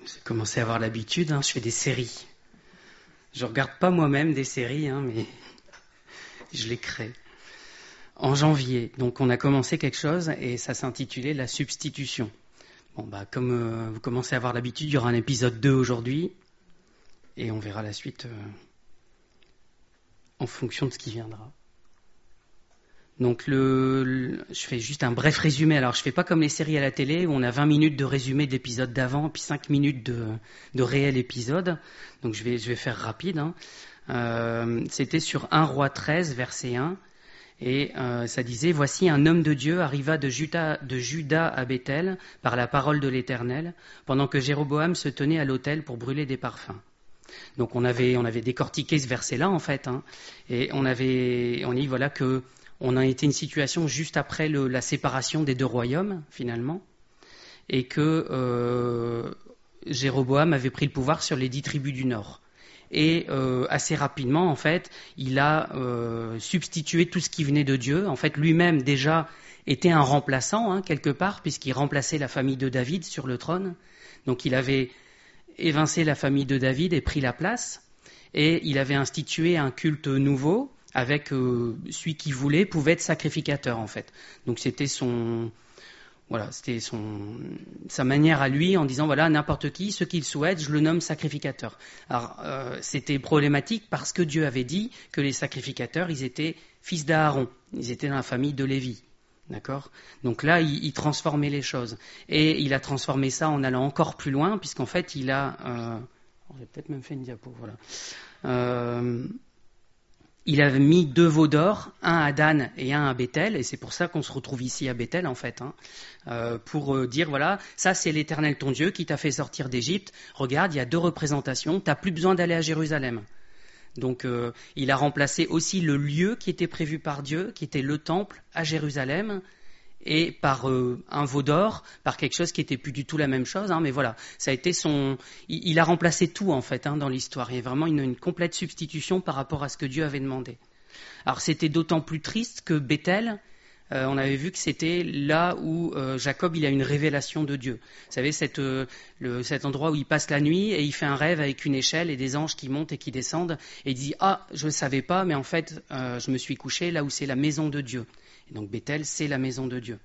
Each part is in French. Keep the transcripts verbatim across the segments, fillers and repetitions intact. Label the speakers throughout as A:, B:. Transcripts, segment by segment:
A: J'ai commencé à avoir l'habitude, hein, je fais des séries. Je ne regarde pas moi-même des séries, hein, mais je les crée. En janvier, donc on a commencé quelque chose et ça s'intitulait La substitution. Bon, bah, comme euh, vous commencez à avoir l'habitude, il y aura un épisode deux aujourd'hui et on verra la suite euh, en fonction de ce qui viendra. Donc le, le, je fais juste un bref résumé. Alors je fais pas comme les séries à la télé où on a vingt minutes de résumé de l'épisode d'avant, puis cinq minutes de, de réel épisode. Donc je vais, je vais faire rapide. Hein. Euh, c'était sur un roi treize, verset un. Et euh, ça disait, voici un homme de Dieu arriva de Juda, de Juda à Bethel par la parole de l'Éternel, pendant que Jéroboam se tenait à l'autel pour brûler des parfums. Donc on avait, on avait décortiqué ce verset-là en fait, hein, et on avait, on dit voilà que on a été une situation juste après le, la séparation des deux royaumes, finalement, et que euh, Jéroboam avait pris le pouvoir sur les dix tribus du Nord. Et euh, assez rapidement, en fait, il a euh, substitué tout ce qui venait de Dieu. En fait, lui-même, déjà, était un remplaçant, hein, quelque part, puisqu'il remplaçait la famille de David sur le trône. Donc, il avait évincé la famille de David et pris la place. Et il avait institué un culte nouveau, avec euh, celui qui voulait pouvait être sacrificateur en fait. Donc c'était son, voilà, c'était son, sa manière à lui en disant voilà n'importe qui, ce qu'il souhaite, je le nomme sacrificateur. Alors euh, c'était problématique parce que Dieu avait dit que les sacrificateurs ils étaient fils d'Aaron, ils étaient dans la famille de Lévi, d'accord. Donc là il, il transformait les choses et il a transformé ça en allant encore plus loin puisqu'en fait il a, euh, j'ai peut-être même fait une diapo, voilà. Euh, Il avait mis deux veaux d'or, un à Dan et un à Bethel, et c'est pour ça qu'on se retrouve ici à Bethel en fait, hein, euh, pour euh, dire voilà, ça c'est l'Éternel ton Dieu qui t'a fait sortir d'Égypte. Regarde, il y a deux représentations, t'as plus besoin d'aller à Jérusalem. Donc euh, il a remplacé aussi le lieu qui était prévu par Dieu, qui était le temple à Jérusalem, et par euh, un veau d'or, par quelque chose qui était plus du tout la même chose, hein, mais voilà, ça a été son, il, il a remplacé tout en fait hein, dans l'histoire. Il y a vraiment une, une complète substitution par rapport à ce que Dieu avait demandé. Alors c'était d'autant plus triste que Bethel, euh, on avait vu que c'était là où euh, Jacob il a une révélation de Dieu. Vous savez cette, euh, le, cet endroit où il passe la nuit et il fait un rêve avec une échelle et des anges qui montent et qui descendent et il dit ah je ne savais pas mais en fait euh, je me suis couché là où c'est la maison de Dieu. Et donc Bethel, c'est la maison de Dieu.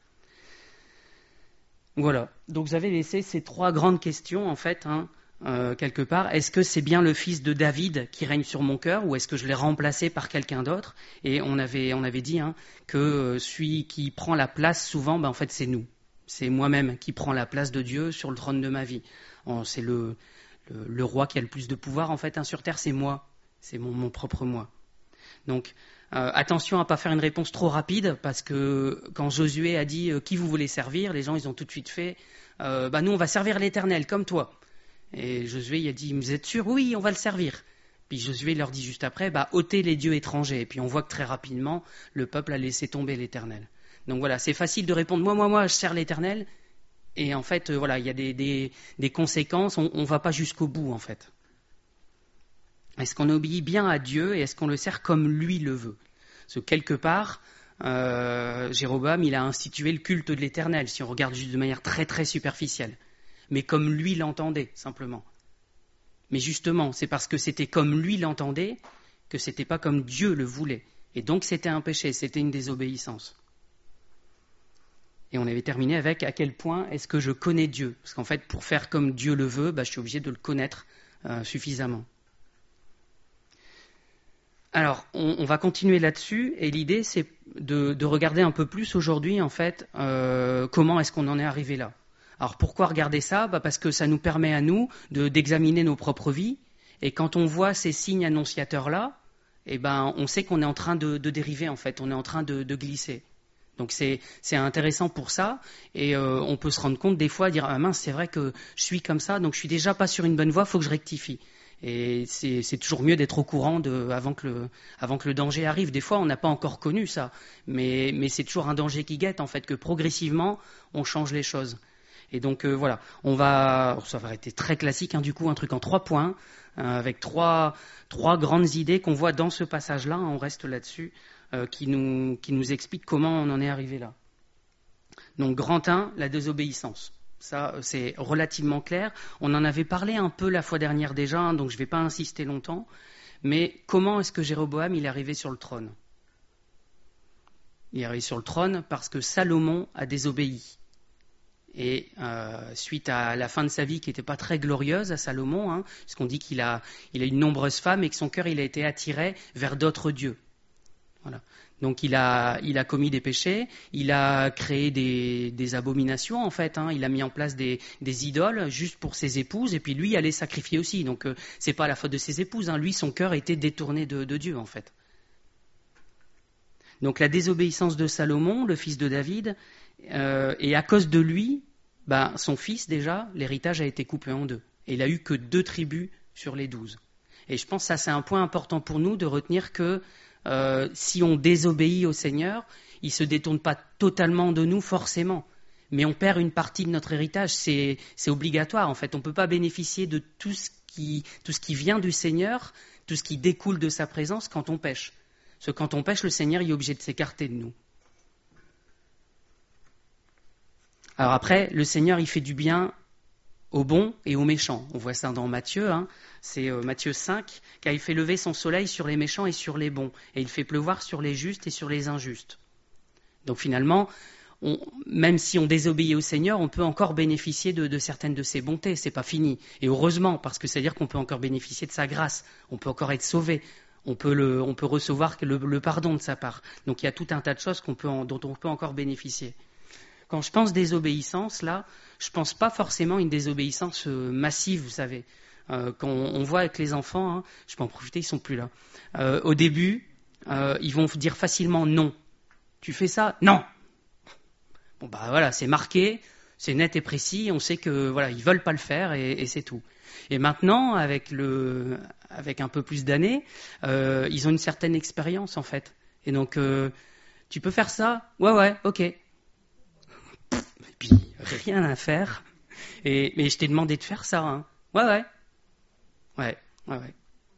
A: Voilà. Donc vous avez laissé ces trois grandes questions, en fait, hein, euh, quelque part. Est-ce que c'est bien le fils de David qui règne sur mon cœur ou est-ce que je l'ai remplacé par quelqu'un d'autre? Et on avait, on avait dit hein, que euh, celui qui prend la place souvent, ben, en fait, c'est nous. C'est moi-même qui prends la place de Dieu sur le trône de ma vie. Oh, c'est le, le, le roi qui a le plus de pouvoir, en fait, hein, sur terre, c'est moi. C'est mon, mon propre moi. Donc, Euh, attention à ne pas faire une réponse trop rapide, parce que quand Josué a dit euh, « qui vous voulez servir ?», les gens ils ont tout de suite fait euh, « bah nous on va servir l'Éternel comme toi ». Et Josué il a dit « vous êtes sûr ? Oui, on va le servir ». Puis Josué leur dit juste après bah, « ôtez les dieux étrangers ». Et puis on voit que très rapidement le peuple a laissé tomber l'Éternel. Donc voilà, c'est facile de répondre « moi, moi, moi, je sers l'Éternel ». Et en fait, euh, voilà, il y a des, des, des conséquences, on ne va pas jusqu'au bout en fait. Est-ce qu'on obéit bien à Dieu et est-ce qu'on le sert comme lui le veut ? Parce que quelque part, euh, Jéroboam, il a institué le culte de l'Éternel, si on regarde juste de manière très très superficielle. Mais comme lui l'entendait, simplement. Mais justement, c'est parce que c'était comme lui l'entendait que c'était pas comme Dieu le voulait. Et donc c'était un péché, c'était une désobéissance. Et on avait terminé avec à quel point est-ce que je connais Dieu ? Parce qu'en fait, pour faire comme Dieu le veut, bah, je suis obligé de le connaître euh, suffisamment. Alors, on, on va continuer là-dessus, et l'idée, c'est de, de regarder un peu plus aujourd'hui, en fait, euh, comment est-ce qu'on en est arrivé là. Alors, pourquoi regarder ça ? Bah, parce que ça nous permet à nous de, d'examiner nos propres vies, et quand on voit ces signes annonciateurs-là, eh ben, on sait qu'on est en train de, de dériver, en fait, on est en train de, de glisser. Donc, c'est, c'est intéressant pour ça, et euh, on peut se rendre compte des fois, dire « Ah mince, c'est vrai que je suis comme ça, donc je suis déjà pas sur une bonne voie, il faut que je rectifie ». Et c'est, c'est toujours mieux d'être au courant de, avant, que le, avant que le danger arrive. Des fois, on n'a pas encore connu ça, mais, mais c'est toujours un danger qui guette, en fait, que progressivement, on change les choses. Et donc, euh, voilà, on va, ça va être très classique, hein, du coup, un truc en trois points, euh, avec trois, trois grandes idées qu'on voit dans ce passage-là, hein, on reste là-dessus, euh, qui nous, qui nous expliquent comment on en est arrivé là. Donc, grand un, la désobéissance. Ça, c'est relativement clair. On en avait parlé un peu la fois dernière déjà, hein, donc je ne vais pas insister longtemps. Mais comment est-ce que Jéroboam il est arrivé sur le trône? Il est arrivé sur le trône parce que Salomon a désobéi. Et euh, suite à la fin de sa vie qui n'était pas très glorieuse à Salomon, hein, puisqu'on dit qu'il a, il a eu de nombreuses femmes et que son cœur il a été attiré vers d'autres dieux. Voilà. Donc il a, il a commis des péchés, il a créé des, des abominations en fait, hein. Il a mis en place des, des idoles juste pour ses épouses et puis lui allait sacrifier aussi. Donc euh, c'est pas la faute de ses épouses, hein. Lui son cœur était détourné de, de Dieu en fait. Donc la désobéissance de Salomon, le fils de David, euh, et à cause de lui, ben, son fils déjà, l'héritage a été coupé en deux. Et il a eu que deux tribus sur les douze. Et je pense que ça c'est un point important pour nous de retenir que Euh, si on désobéit au Seigneur, il ne se détourne pas totalement de nous forcément, mais on perd une partie de notre héritage, c'est, c'est obligatoire en fait. On ne peut pas bénéficier de tout ce, qui, tout ce qui vient du Seigneur, tout ce qui découle de sa présence quand on pêche. Parce que quand on pêche, le Seigneur il est obligé de s'écarter de nous. Alors après, le Seigneur il fait du bien aux bons et aux méchants. On voit ça dans Matthieu, hein. C'est euh, Matthieu cinq, car il fait lever son soleil sur les méchants et sur les bons, et il fait pleuvoir sur les justes et sur les injustes. Donc finalement, on, même si on désobéit au Seigneur, on peut encore bénéficier de, de certaines de ses bontés, c'est pas fini. Et heureusement, parce que c'est-à-dire qu'on peut encore bénéficier de sa grâce, on peut encore être sauvé, on peut, le, on peut recevoir le, le pardon de sa part. Donc il y a tout un tas de choses qu'on peut en, dont on peut encore bénéficier. Quand je pense désobéissance, là, je ne pense pas forcément à une désobéissance euh, massive, vous savez. Euh, quand on, on voit avec les enfants, hein, je peux en profiter, ils ne sont plus là. Euh, au début, euh, ils vont dire facilement non. Tu fais ça? Non. Bon, bah voilà, c'est marqué, c'est net et précis, on sait que voilà, ils ne veulent pas le faire et, et c'est tout. Et maintenant, avec, le, avec un peu plus d'années, euh, ils ont une certaine expérience en fait. Et donc, euh, tu peux faire ça? Ouais, ouais, ok. Et puis, rien à faire. Et, mais je t'ai demandé de faire ça. Hein. Ouais, ouais. Ouais, ouais, ouais.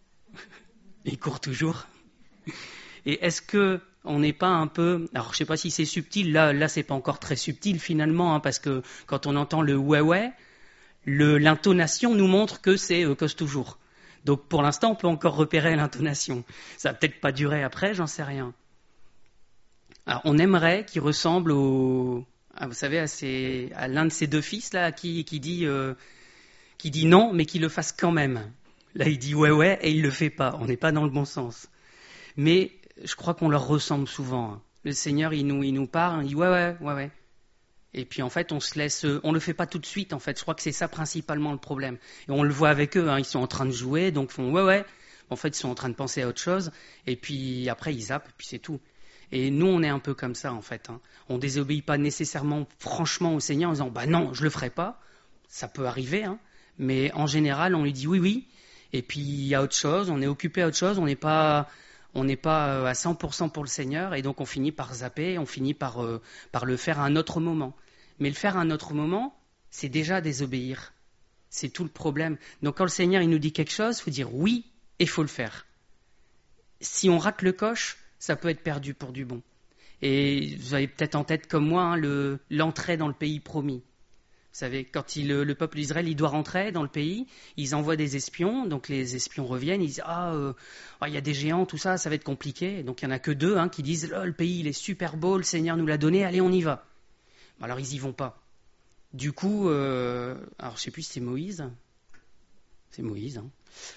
A: Il court toujours. Et est-ce que on n'est pas un peu... Alors, je ne sais pas si c'est subtil. Là, là c'est pas encore très subtil, finalement, hein, parce que quand on entend le ouais, ouais, le, l'intonation nous montre que c'est euh, cause toujours. Donc, pour l'instant, on peut encore repérer l'intonation. Ça va peut-être pas durer après, j'en sais rien. Alors, on aimerait qu'il ressemble au... Ah, vous savez, à, ces, à l'un de ces deux fils là, qui, qui, dit, euh, qui dit non, mais qui le fasse quand même. Là, il dit ouais, ouais, et il le fait pas. On n'est pas dans le bon sens. Mais je crois qu'on leur ressemble souvent. Le Seigneur, il nous, il nous parle, il dit ouais, ouais, ouais, ouais. Et puis en fait, on se laisse, on le fait pas tout de suite. En fait, je crois que c'est ça principalement le problème. Et on le voit avec eux. Hein, ils sont en train de jouer, donc ils font ouais, ouais. En fait, ils sont en train de penser à autre chose. Et puis après, ils zappent, et puis c'est tout. Et nous, on est un peu comme ça, en fait. Hein. On ne désobéit pas nécessairement franchement au Seigneur en disant « bah non, je ne le ferai pas ». Ça peut arriver, hein. Mais en général, on lui dit « oui, oui ». Et puis, il y a autre chose, on est occupé à autre chose, on n'est pas, on n'est pas à cent pour cent pour le Seigneur. Et donc, on finit par zapper, on finit par, euh, par le faire à un autre moment. Mais le faire à un autre moment, c'est déjà désobéir. C'est tout le problème. Donc, quand le Seigneur il nous dit quelque chose, il faut dire « oui » et il faut le faire. Si on rate le coche, ça peut être perdu pour du bon. Et vous avez peut-être en tête comme moi hein, le, l'entrée dans le pays promis. Vous savez, quand il, le peuple d'Israël il doit rentrer dans le pays, ils envoient des espions, donc les espions reviennent, ils disent « Ah, euh, oh, il y a des géants, tout ça, ça va être compliqué. » Donc il n'y en a que deux hein, qui disent oh, « Le pays il est super beau, le Seigneur nous l'a donné, allez on y va. » Alors ils n'y vont pas. Du coup, euh, alors je ne sais plus si c'est Moïse. C'est Moïse, hein.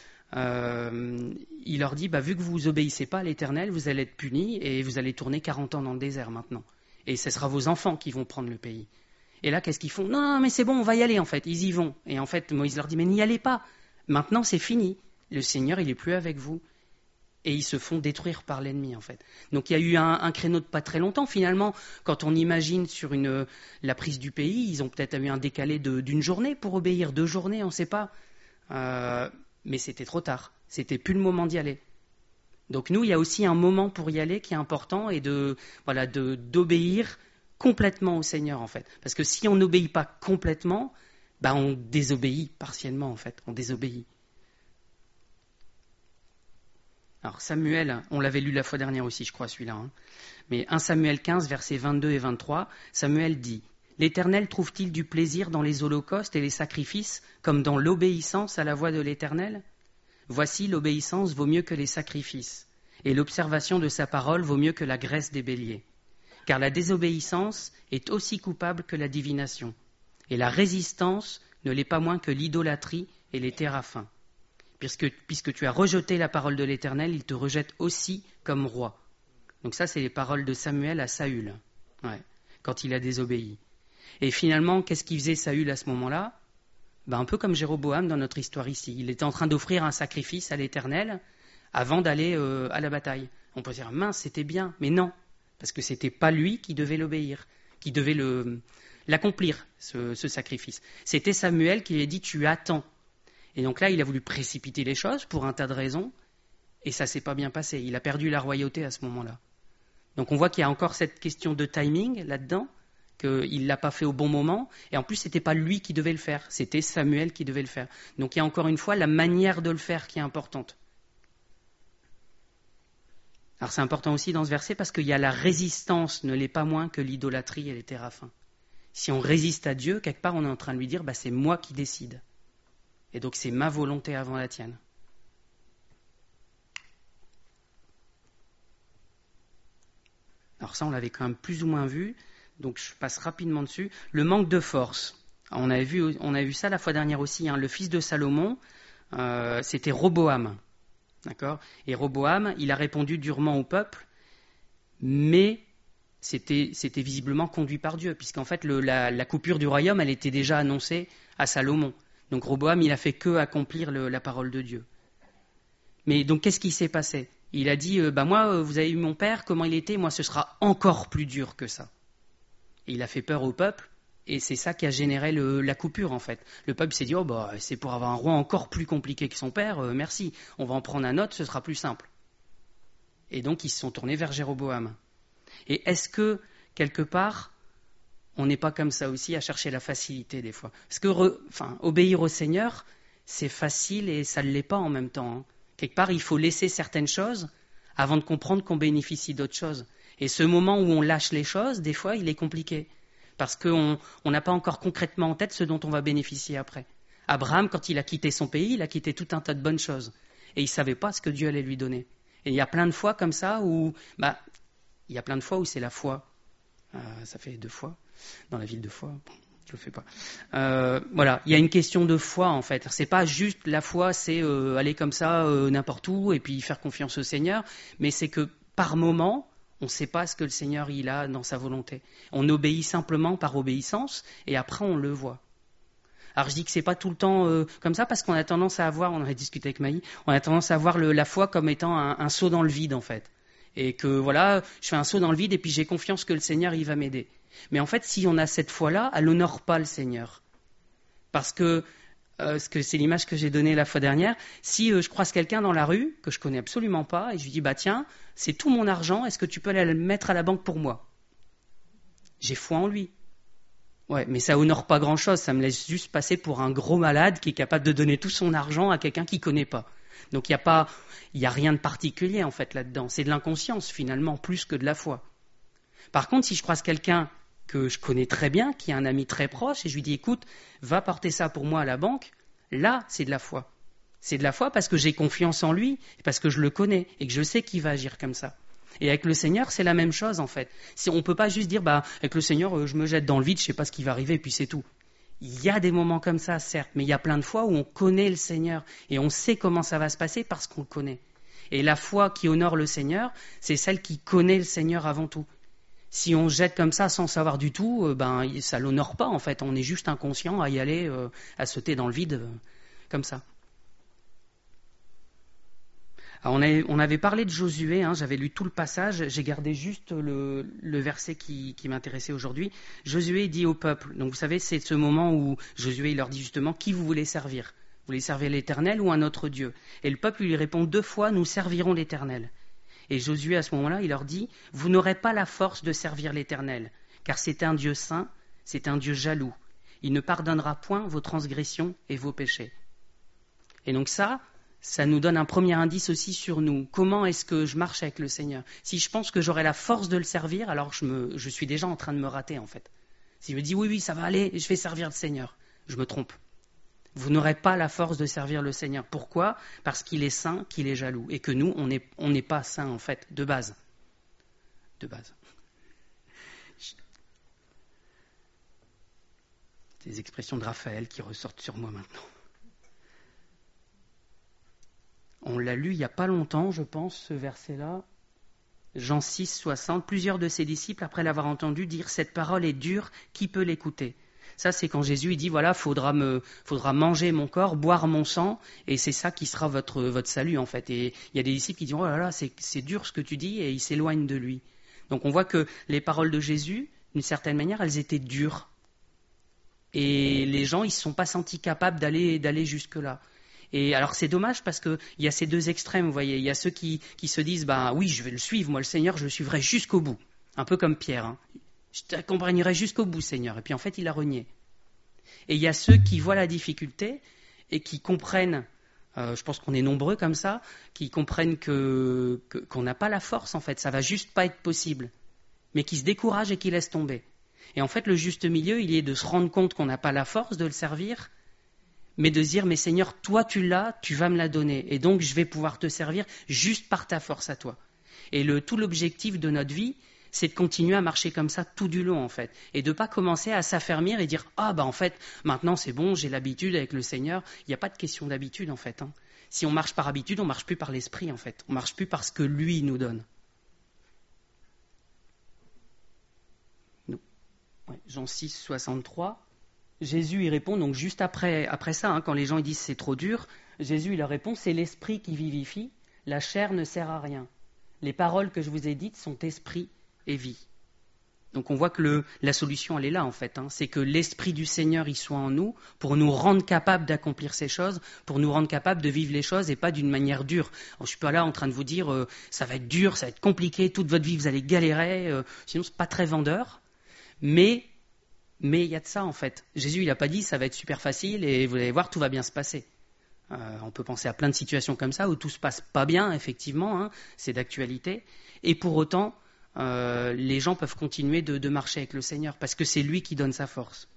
A: Euh, il leur dit, bah, vu que vous vous obéissez pas à l'Éternel, vous allez être punis et vous allez tourner quarante ans dans le désert maintenant. Et ce sera vos enfants qui vont prendre le pays. Et là, qu'est-ce qu'ils font? Non, non, mais c'est bon, on va y aller en fait. Ils y vont. Et en fait, Moïse leur dit, mais n'y allez pas. Maintenant, c'est fini. Le Seigneur, il est plus avec vous. Et ils se font détruire par l'ennemi en fait. Donc il y a eu un, un créneau de pas très longtemps. Finalement, quand on imagine sur une, la prise du pays, ils ont peut-être eu un décalé de, d'une journée pour obéir, deux journées, on ne sait pas. Euh, Mais c'était trop tard. C'était plus le moment d'y aller. Donc nous, il y a aussi un moment pour y aller qui est important et de, voilà, de, d'obéir complètement au Seigneur en fait. Parce que si on n'obéit pas complètement, bah on désobéit partiellement en fait. On désobéit. Alors Samuel, on l'avait lu la fois dernière aussi, je crois celui-là. Hein. Mais un Samuel quinze, versets vingt-deux et vingt-trois, Samuel dit L'Éternel trouve-t-il du plaisir dans les holocaustes et les sacrifices, comme dans l'obéissance à la voix de l'Éternel ? Voici, l'obéissance vaut mieux que les sacrifices, et l'observation de sa parole vaut mieux que la graisse des béliers. Car la désobéissance est aussi coupable que la divination, et la résistance ne l'est pas moins que l'idolâtrie et les téraphins. Puisque, puisque tu as rejeté la parole de l'Éternel, il te rejette aussi comme roi. Donc ça, c'est les paroles de Samuel à Saül, ouais, quand il a désobéi. Et finalement, qu'est-ce qu'il faisait Saül à ce moment-là ? Ben, un peu comme Jéroboam dans notre histoire ici. Il était en train d'offrir un sacrifice à l'Éternel avant d'aller euh, à la bataille. On peut dire, mince, c'était bien, mais non, parce que c'était pas lui qui devait l'obéir, qui devait le, l'accomplir, ce, ce sacrifice. C'était Samuel qui lui a dit, tu attends. Et donc là, il a voulu précipiter les choses pour un tas de raisons, et ça s'est pas bien passé. Il a perdu la royauté à ce moment-là. Donc on voit qu'il y a encore cette question de timing là-dedans, qu'il ne l'a pas fait au bon moment, et en plus, ce n'était pas lui qui devait le faire, c'était Samuel qui devait le faire. Donc il y a encore une fois la manière de le faire qui est importante. Alors c'est important aussi dans ce verset parce qu'il y a la résistance, ne l'est pas moins que l'idolâtrie et les téraphins. Si on résiste à Dieu, quelque part, on est en train de lui dire, bah, c'est moi qui décide. Et donc c'est ma volonté avant la tienne. Alors ça, on l'avait quand même plus ou moins vu. Donc je passe rapidement dessus. Le manque de force. On avait vu, on a vu ça la fois dernière aussi. Hein. Le fils de Salomon, euh, c'était Roboam. D'accord ? Et Roboam, il a répondu durement au peuple, mais c'était, c'était visiblement conduit par Dieu, puisqu'en fait le, la, la coupure du royaume, elle était déjà annoncée à Salomon. Donc Roboam, il a fait que accomplir le, la parole de Dieu. Mais donc qu'est-ce qui s'est passé ? Il a dit, euh, bah moi, euh, vous avez eu mon père, comment il était ? Moi, ce sera encore plus dur que ça. Et il a fait peur au peuple, et c'est ça qui a généré le, la coupure, en fait. Le peuple s'est dit, oh, bah, c'est pour avoir un roi encore plus compliqué que son père, euh, merci, on va en prendre un autre, ce sera plus simple. Et donc, ils se sont tournés vers Jéroboam. Et est-ce que, quelque part, on n'est pas comme ça aussi à chercher la facilité, des fois ? Parce que, re, enfin, obéir au Seigneur, c'est facile et ça ne l'est pas en même temps. Hein. Quelque part, il faut laisser certaines choses avant de comprendre qu'on bénéficie d'autres choses. Et ce moment où on lâche les choses, des fois, il est compliqué. Parce qu'on n'a pas encore concrètement en tête ce dont on va bénéficier après. Abraham, quand il a quitté son pays, il a quitté tout un tas de bonnes choses. Et il ne savait pas ce que Dieu allait lui donner. Et il y a plein de fois comme ça où... Bah, il y a plein de fois où c'est la foi. Euh, ça fait deux fois dans la ville de foi. Bon, je le fais pas. Euh, voilà, il y a une question de foi en fait. C'est pas juste la foi, c'est euh, aller comme ça euh, n'importe où et puis faire confiance au Seigneur. Mais c'est que par moment... On ne sait pas ce que le Seigneur il a dans sa volonté. On obéit simplement par obéissance et après on le voit. Alors je dis que c'est pas tout le temps euh, comme ça parce qu'on a tendance à avoir, on en a discuté avec Maï, on a tendance à voir le, la foi comme étant un, un saut dans le vide en fait. Et que voilà, je fais un saut dans le vide et puis j'ai confiance que le Seigneur il va m'aider. Mais en fait, si on a cette foi-là, elle n'honore pas le Seigneur. Parce que Euh, ce que c'est l'image que j'ai donnée la fois dernière. Si euh, je croise quelqu'un dans la rue que je connais absolument pas et je lui dis bah tiens, c'est tout mon argent, est-ce que tu peux aller le mettre à la banque pour moi ? J'ai foi en lui. Ouais, mais ça honore pas grand-chose, ça me laisse juste passer pour un gros malade qui est capable de donner tout son argent à quelqu'un qu'il connaît pas. Donc il y a pas, il y a rien de particulier en fait là-dedans. C'est de l'inconscience finalement plus que de la foi. Par contre, si je croise quelqu'un que je connais très bien, qui est un ami très proche, et je lui dis, écoute, va porter ça pour moi à la banque, là, c'est de la foi. C'est de la foi parce que j'ai confiance en lui, parce que je le connais, et que je sais qu'il va agir comme ça. Et avec le Seigneur, c'est la même chose, en fait. On ne peut pas juste dire, bah, avec le Seigneur, je me jette dans le vide, je ne sais pas ce qui va arriver, et puis c'est tout. Il y a des moments comme ça, certes, mais il y a plein de fois où on connaît le Seigneur, et on sait comment ça va se passer parce qu'on le connaît. Et la foi qui honore le Seigneur, c'est celle qui connaît le Seigneur avant tout. Si on jette comme ça sans savoir du tout, ben ça l'honore pas en fait. On est juste inconscient à y aller, euh, à sauter dans le vide euh, comme ça. Alors on, avait, on avait parlé de Josué, hein, j'avais lu tout le passage, j'ai gardé juste le, le verset qui, qui m'intéressait aujourd'hui. Josué dit au peuple, donc vous savez c'est ce moment où Josué il leur dit justement qui vous voulez servir ? Vous voulez servir l'Éternel ou un autre Dieu ? Et le peuple lui répond deux fois, nous servirons l'Éternel. Et Josué, à ce moment-là, il leur dit « Vous n'aurez pas la force de servir l'Éternel, car c'est un Dieu saint, c'est un Dieu jaloux. Il ne pardonnera point vos transgressions et vos péchés. » Et donc ça, ça nous donne un premier indice aussi sur nous. Comment est-ce que je marche avec le Seigneur ? Si je pense que j'aurai la force de le servir, alors je, me, je suis déjà en train de me rater, en fait. Si je me dis oui, oui, ça va aller, je vais servir le Seigneur, je me trompe. Vous n'aurez pas la force de servir le Seigneur. Pourquoi ? Parce qu'il est saint, qu'il est jaloux. Et que nous, on n'est on n'est pas saints, en fait, de base. De base. Des expressions de Raphaël qui ressortent sur moi maintenant. On l'a lu il n'y a pas longtemps, je pense, ce verset-là. Jean six, soixante. Plusieurs de ses disciples, après l'avoir entendu dire « Cette parole est dure, qui peut l'écouter ?» Ça, c'est quand Jésus il dit, voilà, faudra me, faudra manger mon corps, boire mon sang, et c'est ça qui sera votre, votre salut, en fait. Et il y a des disciples qui disent, oh là là, c'est, c'est dur ce que tu dis, et ils s'éloignent de lui. Donc on voit que les paroles de Jésus, d'une certaine manière, elles étaient dures. Et les gens, ils ne se sont pas sentis capables d'aller, d'aller jusque-là. Et alors c'est dommage parce qu'il y a ces deux extrêmes, vous voyez. Il y a ceux qui, qui se disent, bah oui, je vais le suivre, moi le Seigneur, je le suivrai jusqu'au bout. Un peu comme Pierre, hein. Je t'accompagnerai jusqu'au bout, Seigneur. Et puis en fait, il a renié. Et il y a ceux qui voient la difficulté et qui comprennent, euh, je pense qu'on est nombreux comme ça, qui comprennent que, que, qu'on n'a pas la force, en fait. Ça va juste pas être possible. Mais qui se découragent et qui laissent tomber. Et en fait, le juste milieu, il est de se rendre compte qu'on n'a pas la force de le servir, mais de se dire, mais Seigneur, toi tu l'as, tu vas me la donner. Et donc, je vais pouvoir te servir juste par ta force à toi. Et le, tout l'objectif de notre vie, c'est de continuer à marcher comme ça tout du long, en fait. Et de ne pas commencer à s'affermir et dire « Ah, bah en fait, maintenant c'est bon, j'ai l'habitude avec le Seigneur. » Il n'y a pas de question d'habitude, en fait. Hein. Si on marche par habitude, on ne marche plus par l'esprit, en fait. On ne marche plus par ce que lui nous donne. Ouais, Jean six, soixante-trois. Jésus y répond, donc juste après, après ça, hein, quand les gens ils disent « c'est trop dur », Jésus il leur répond « c'est l'esprit qui vivifie, la chair ne sert à rien. Les paroles que je vous ai dites sont esprit et vie. » Donc on voit que le, la solution, elle est là en fait. Hein. C'est que l'Esprit du Seigneur, il soit en nous pour nous rendre capables d'accomplir ces choses, pour nous rendre capables de vivre les choses et pas d'une manière dure. Alors, je ne suis pas là en train de vous dire euh, ça va être dur, ça va être compliqué, toute votre vie vous allez galérer, euh, sinon c'est pas très vendeur. Mais mais il y a de ça en fait. Jésus, il n'a pas dit ça va être super facile et vous allez voir, tout va bien se passer. Euh, on peut penser à plein de situations comme ça où tout se passe pas bien, effectivement, hein, c'est d'actualité. Et pour autant, Euh, les gens peuvent continuer de, de marcher avec le Seigneur parce que c'est lui qui donne sa force.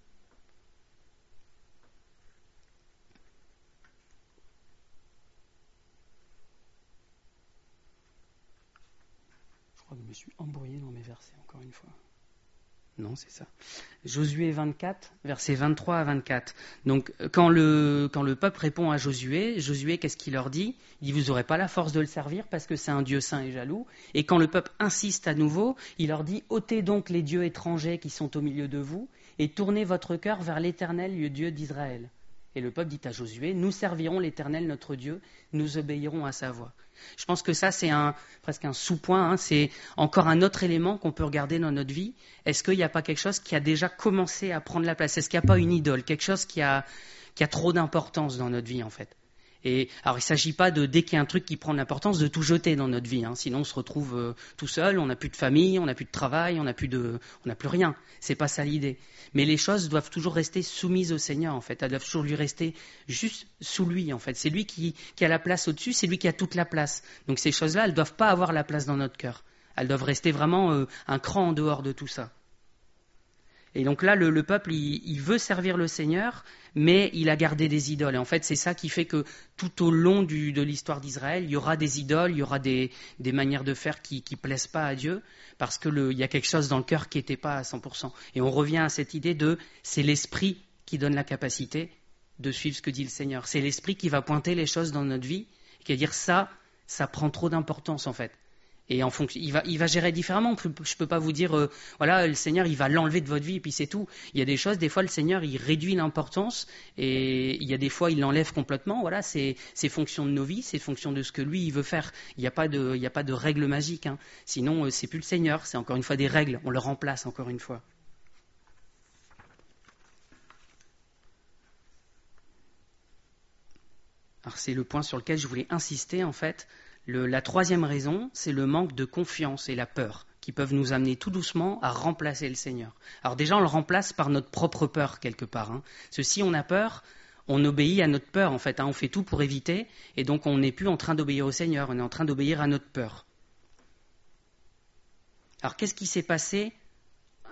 A: Je crois que je me suis embrouillé dans mes versets encore une fois. Non, c'est ça. Josué vingt-quatre, versets vingt-trois à vingt-quatre. Donc, quand le, quand le peuple répond à Josué, Josué, qu'est-ce qu'il leur dit ? Il dit, vous n'aurez pas la force de le servir parce que c'est un Dieu saint et jaloux. Et quand le peuple insiste à nouveau, il leur dit, ôtez donc les dieux étrangers qui sont au milieu de vous et tournez votre cœur vers l'Éternel, le Dieu d'Israël. Et le peuple dit à Josué, nous servirons l'Éternel notre Dieu, nous obéirons à sa voix. Je pense que ça, c'est un, presque un sous-point, hein, c'est encore un autre élément qu'on peut regarder dans notre vie. Est-ce qu'il n'y a pas quelque chose qui a déjà commencé à prendre la place ? Est-ce qu'il n'y a pas une idole, quelque chose qui a, qui a trop d'importance dans notre vie, en fait ? Et alors, il ne s'agit pas de, dès qu'il y a un truc qui prend de l'importance, de tout jeter dans notre vie. Hein, sinon, on se retrouve euh, tout seul, on n'a plus de famille, on n'a plus de travail, on n'a plus de, on n'a plus rien. C'est pas ça l'idée. Mais les choses doivent toujours rester soumises au Seigneur, en fait. Elles doivent toujours lui rester juste sous lui, en fait. C'est lui qui, qui a la place au-dessus, c'est lui qui a toute la place. Donc ces choses-là, elles ne doivent pas avoir la place dans notre cœur. Elles doivent rester vraiment euh, un cran en dehors de tout ça. Et donc là, le, le peuple, il, il veut servir le Seigneur, mais il a gardé des idoles. Et en fait, c'est ça qui fait que tout au long du, de l'histoire d'Israël, il y aura des idoles, il y aura des, des manières de faire qui ne plaisent pas à Dieu, parce qu'il y a quelque chose dans le cœur qui n'était pas à cent pour cent. Et on revient à cette idée de c'est l'Esprit qui donne la capacité de suivre ce que dit le Seigneur. C'est l'Esprit qui va pointer les choses dans notre vie, qui va dire ça, ça prend trop d'importance en fait. Et en fonction, il va, il va gérer différemment. Je ne peux pas vous dire, euh, voilà, le Seigneur, il va l'enlever de votre vie et puis c'est tout. Il y a des choses, des fois, le Seigneur, il réduit l'importance et il y a des fois, il l'enlève complètement. Voilà, c'est, c'est fonction de nos vies, c'est fonction de ce que lui, il veut faire. Il n'y a pas de, il n'y a pas de règle magique. Hein. Sinon, euh, c'est plus le Seigneur, c'est encore une fois des règles. On le remplace encore une fois. Alors, c'est le point sur lequel je voulais insister, en fait. Le, la troisième raison, c'est le manque de confiance et la peur qui peuvent nous amener tout doucement à remplacer le Seigneur. Alors déjà, on le remplace par notre propre peur quelque part. Hein. Parce que si on a peur, on obéit à notre peur en fait. Hein. On fait tout pour éviter et donc on n'est plus en train d'obéir au Seigneur, on est en train d'obéir à notre peur. Alors qu'est-ce qui s'est passé un,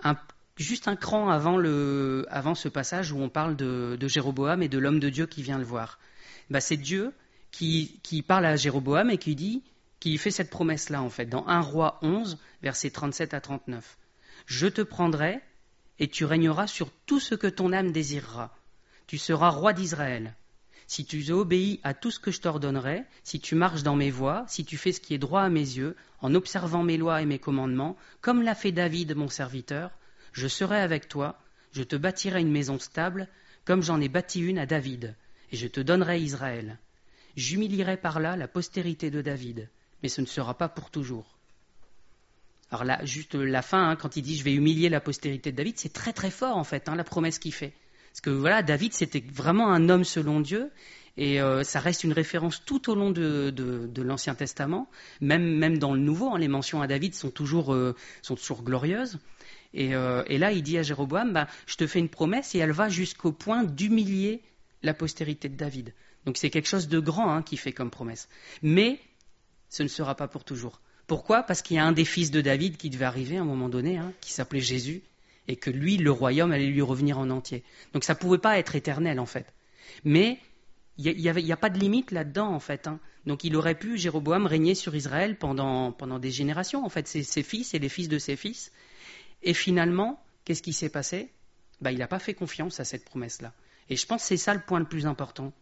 A: juste un cran avant, le, avant ce passage où on parle de, de Jéroboam et de l'homme de Dieu qui vient le voir. Bah, c'est Dieu qui, qui parle à Jéroboam et qui dit, qui fait cette promesse-là en fait, dans un Roi onze, versets trente-sept à trente-neuf. « Je te prendrai et tu régneras sur tout ce que ton âme désirera. Tu seras roi d'Israël. Si tu obéis à tout ce que je t'ordonnerai, si tu marches dans mes voies, si tu fais ce qui est droit à mes yeux, en observant mes lois et mes commandements, comme l'a fait David mon serviteur, je serai avec toi, je te bâtirai une maison stable, comme j'en ai bâti une à David, et je te donnerai Israël. J'humilierai par là la postérité de David, mais ce ne sera pas pour toujours. » Alors là, juste la fin, hein, quand il dit « je vais humilier la postérité de David », c'est très très fort en fait, hein, la promesse qu'il fait. Parce que voilà, David, c'était vraiment un homme selon Dieu, et euh, ça reste une référence tout au long de, de, de l'Ancien Testament, même, même dans le Nouveau, hein, les mentions à David sont toujours, euh, sont toujours glorieuses. Et, euh, et là, il dit à Jéroboam, bah, je te fais une promesse, et elle va jusqu'au point d'humilier la postérité de David. Donc c'est quelque chose de grand hein, qu'il fait comme promesse. Mais ce ne sera pas pour toujours. Pourquoi ? Parce qu'il y a un des fils de David qui devait arriver à un moment donné, hein, qui s'appelait Jésus, et que lui, le royaume, allait lui revenir en entier. Donc ça ne pouvait pas être éternel, en fait. Mais il n'y a, a, a pas de limite là-dedans, en fait. Hein. Donc il aurait pu, Jéroboam, régner sur Israël pendant, pendant des générations, en fait, ses, ses fils et les fils de ses fils. Et finalement, qu'est-ce qui s'est passé ? Bah, il n'a pas fait confiance à cette promesse-là. Et je pense que c'est ça le point le plus important.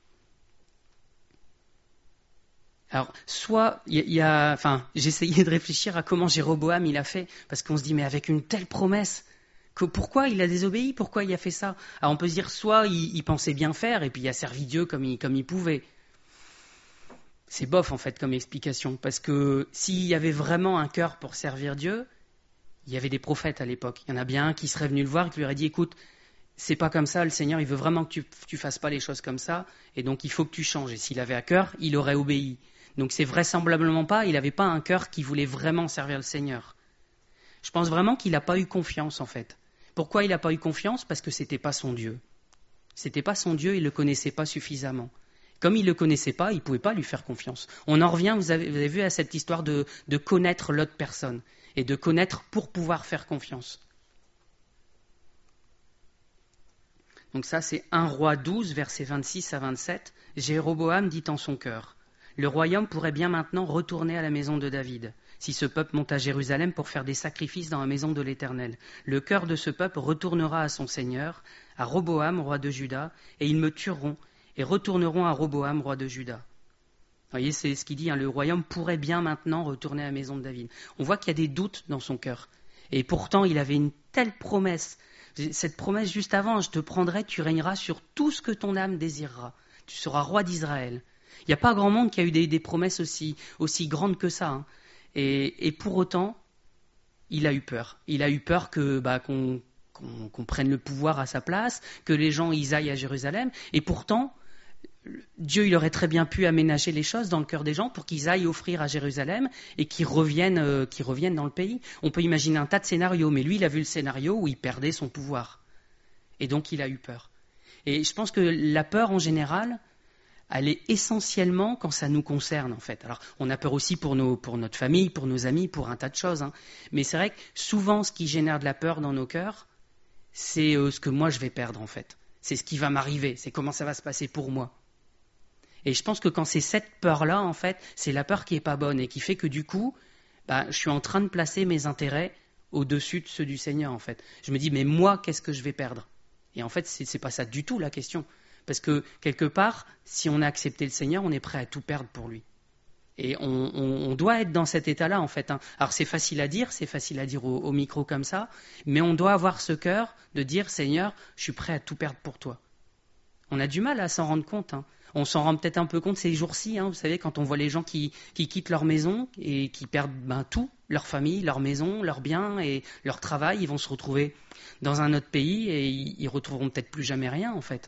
A: Alors, soit, il y, y a, enfin, j'essayais de réfléchir à comment Jéroboam il a fait, parce qu'on se dit, mais avec une telle promesse, que, pourquoi il a désobéi, pourquoi il a fait ça ? Alors on peut se dire, soit il, il pensait bien faire, et puis il a servi Dieu comme il, comme il pouvait. C'est bof, en fait, comme explication, parce que s'il y avait vraiment un cœur pour servir Dieu, il y avait des prophètes à l'époque. Il y en a bien un qui serait venu le voir et qui lui aurait dit, écoute, c'est pas comme ça, le Seigneur, il veut vraiment que tu, tu fasses pas les choses comme ça, et donc il faut que tu changes. Et s'il avait à cœur, il aurait obéi. Donc c'est vraisemblablement pas, il n'avait pas un cœur qui voulait vraiment servir le Seigneur. Je pense vraiment qu'il n'a pas eu confiance en fait. Pourquoi il n'a pas eu confiance ? Parce que c'était pas son Dieu. C'était pas son Dieu, il ne le connaissait pas suffisamment. Comme il ne le connaissait pas, il ne pouvait pas lui faire confiance. On en revient, vous avez, vous avez vu, à cette histoire de, de connaître l'autre personne et de connaître pour pouvoir faire confiance. Donc ça c'est un Roi douze, versets vingt-six à vingt-sept. Jéroboam dit en son cœur, « Le royaume pourrait bien maintenant retourner à la maison de David, si ce peuple monte à Jérusalem pour faire des sacrifices dans la maison de l'Éternel. Le cœur de ce peuple retournera à son Seigneur, à Roboam, roi de Juda, et ils me tueront, et retourneront à Roboam, roi de Juda. » Vous voyez, c'est ce qu'il dit, hein, le royaume pourrait bien maintenant retourner à la maison de David. On voit qu'il y a des doutes dans son cœur. Et pourtant, il avait une telle promesse. Cette promesse juste avant, je te prendrai, tu régneras sur tout ce que ton âme désirera. Tu seras roi d'Israël. Il n'y a pas grand monde qui a eu des, des promesses aussi, aussi grandes que ça. Hein. Et, et pour autant, il a eu peur. Il a eu peur que, bah, qu'on, qu'on, qu'on prenne le pouvoir à sa place, que les gens ils aillent à Jérusalem. Et pourtant, Dieu il aurait très bien pu aménager les choses dans le cœur des gens pour qu'ils aillent offrir à Jérusalem et qu'ils reviennent, euh, qu'ils reviennent dans le pays. On peut imaginer un tas de scénarios, mais lui il a vu le scénario où il perdait son pouvoir. Et donc il a eu peur. Et je pense que la peur en général, elle est essentiellement quand ça nous concerne en fait. Alors on a peur aussi pour, nos, pour notre famille, pour nos amis, pour un tas de choses. Hein. Mais c'est vrai que souvent ce qui génère de la peur dans nos cœurs, c'est euh, ce que moi je vais perdre en fait. C'est ce qui va m'arriver, c'est comment ça va se passer pour moi. Et je pense que quand c'est cette peur-là, en fait, c'est la peur qui n'est pas bonne et qui fait que du coup, bah, je suis en train de placer mes intérêts au-dessus de ceux du Seigneur en fait. Je me dis, mais moi, qu'est-ce que je vais perdre ? Et en fait, c'est, c'est pas ça du tout la question. Parce que, quelque part, si on a accepté le Seigneur, on est prêt à tout perdre pour lui. Et on, on, on doit être dans cet état-là, en fait. Hein. Alors, c'est facile à dire, c'est facile à dire au, au micro comme ça, mais on doit avoir ce cœur de dire, Seigneur, je suis prêt à tout perdre pour toi. On a du mal à s'en rendre compte. Hein. On s'en rend peut-être un peu compte ces jours-ci, hein, vous savez, quand on voit les gens qui, qui quittent leur maison et qui perdent ben, tout, leur famille, leur maison, leurs biens et leur travail, ils vont se retrouver dans un autre pays et ils, ils retrouveront peut-être plus jamais rien, en fait.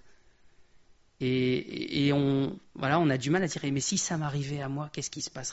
A: Et, et on, voilà, on a du mal à dire, mais si ça m'arrivait à moi, qu'est-ce qui se passerait ?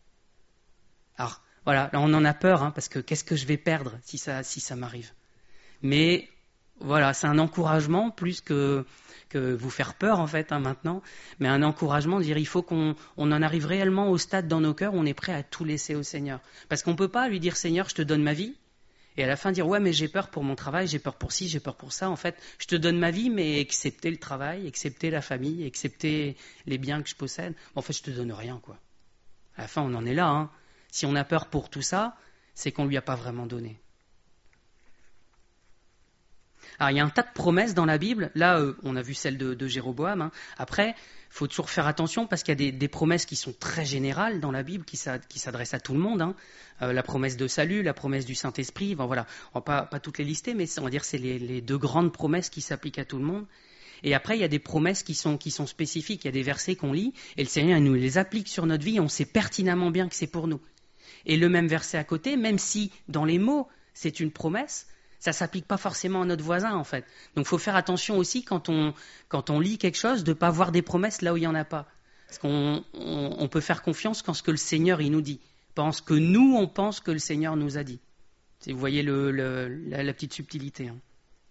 A: Alors, voilà, là on en a peur, hein, parce que qu'est-ce que je vais perdre si ça, si ça m'arrive ? Mais voilà, c'est un encouragement plus que, que vous faire peur en fait hein, maintenant, mais un encouragement de dire il faut qu'on on en arrive réellement au stade dans nos cœurs où on est prêt à tout laisser au Seigneur. Parce qu'on ne peut pas lui dire Seigneur, je te donne ma vie, Et à la fin dire, ouais, mais j'ai peur pour mon travail, j'ai peur pour ci, j'ai peur pour ça. En fait, je te donne ma vie, mais excepté le travail, excepté la famille, excepté les biens que je possède, en fait, je te donne rien, quoi. À la fin, on en est là, hein. Si on a peur pour tout ça, c'est qu'on lui a pas vraiment donné. Alors, il y a un tas de promesses dans la Bible. Là, euh, on a vu celle de, de Jéroboam. Hein. Après, il faut toujours faire attention parce qu'il y a des, des promesses qui sont très générales dans la Bible, qui, qui s'adressent à tout le monde. Hein. Euh, la promesse de salut, la promesse du Saint-Esprit. Bon, voilà, on va pas, pas toutes les lister, mais on va dire que c'est les, les deux grandes promesses qui s'appliquent à tout le monde. Et après, il y a des promesses qui sont, qui sont spécifiques. Il y a des versets qu'on lit et le Seigneur il nous les applique sur notre vie et on sait pertinemment bien que c'est pour nous. Et le même verset à côté, même si dans les mots, c'est une promesse, ça ne s'applique pas forcément à notre voisin, en fait. Donc, il faut faire attention aussi, quand on, quand on lit quelque chose, de ne pas voir des promesses là où il n'y en a pas. Parce qu'on on, on peut faire confiance quand ce que le Seigneur il nous dit, pas en ce que nous, on pense que le Seigneur nous a dit. Vous voyez le, le, la, la petite subtilité. Hein.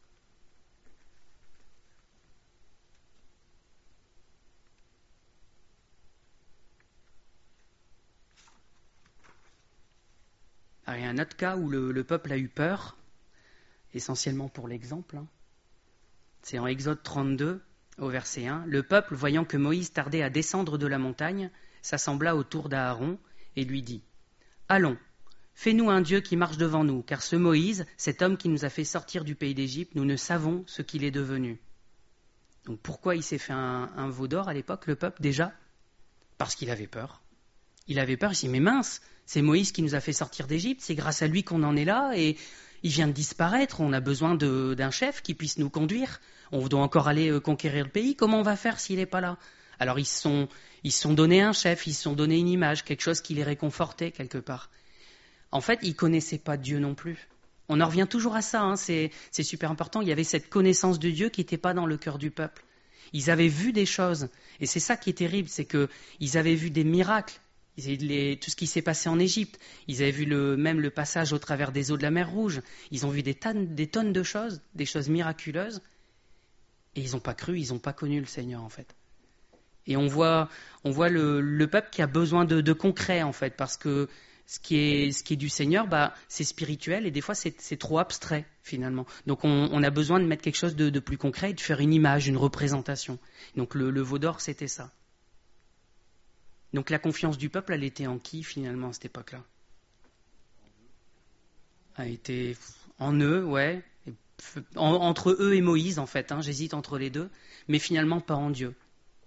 A: Alors, il y a un autre cas où le, le peuple a eu peur, essentiellement pour l'exemple. Hein. C'est en Exode trente-deux, au verset un. Le peuple, voyant que Moïse tardait à descendre de la montagne, s'assembla autour d'Aaron et lui dit « Allons, fais-nous un Dieu qui marche devant nous, car ce Moïse, cet homme qui nous a fait sortir du pays d'Égypte, nous ne savons ce qu'il est devenu. » Donc pourquoi il s'est fait un, un veau d'or à l'époque, le peuple, déjà ? Parce qu'il avait peur. Il avait peur, il s'est dit « Mais mince, c'est Moïse qui nous a fait sortir d'Égypte, c'est grâce à lui qu'on en est là, et il vient de disparaître, on a besoin de, d'un chef qui puisse nous conduire, on doit encore aller euh, conquérir le pays, comment on va faire s'il n'est pas là ?» Alors ils se sont, ils se sont donné un chef, ils se sont donné une image, quelque chose qui les réconfortait quelque part. En fait, ils ne connaissaient pas Dieu non plus. On en revient toujours à ça, hein, c'est, c'est super important, il y avait cette connaissance de Dieu qui n'était pas dans le cœur du peuple. Ils avaient vu des choses, et c'est ça qui est terrible, c'est qu'ils avaient vu des miracles. Les, tout ce qui s'est passé en Égypte, ils avaient vu le, même le passage au travers des eaux de la mer Rouge, ils ont vu des tonnes, des tonnes de choses, des choses miraculeuses, et ils n'ont pas cru, ils n'ont pas connu le Seigneur en fait. Et on voit, on voit le, le peuple qui a besoin de, de concret en fait, parce que ce qui est, ce qui est du Seigneur, bah, c'est spirituel et des fois c'est, c'est trop abstrait finalement. Donc on, on a besoin de mettre quelque chose de, de plus concret et de faire une image, une représentation. Donc le, le veau d'or c'était ça. Donc la confiance du peuple, elle était en qui finalement à cette époque-là ? Elle était en eux, ouais, en, entre eux et Moïse en fait, hein, j'hésite entre les deux, mais finalement pas en Dieu.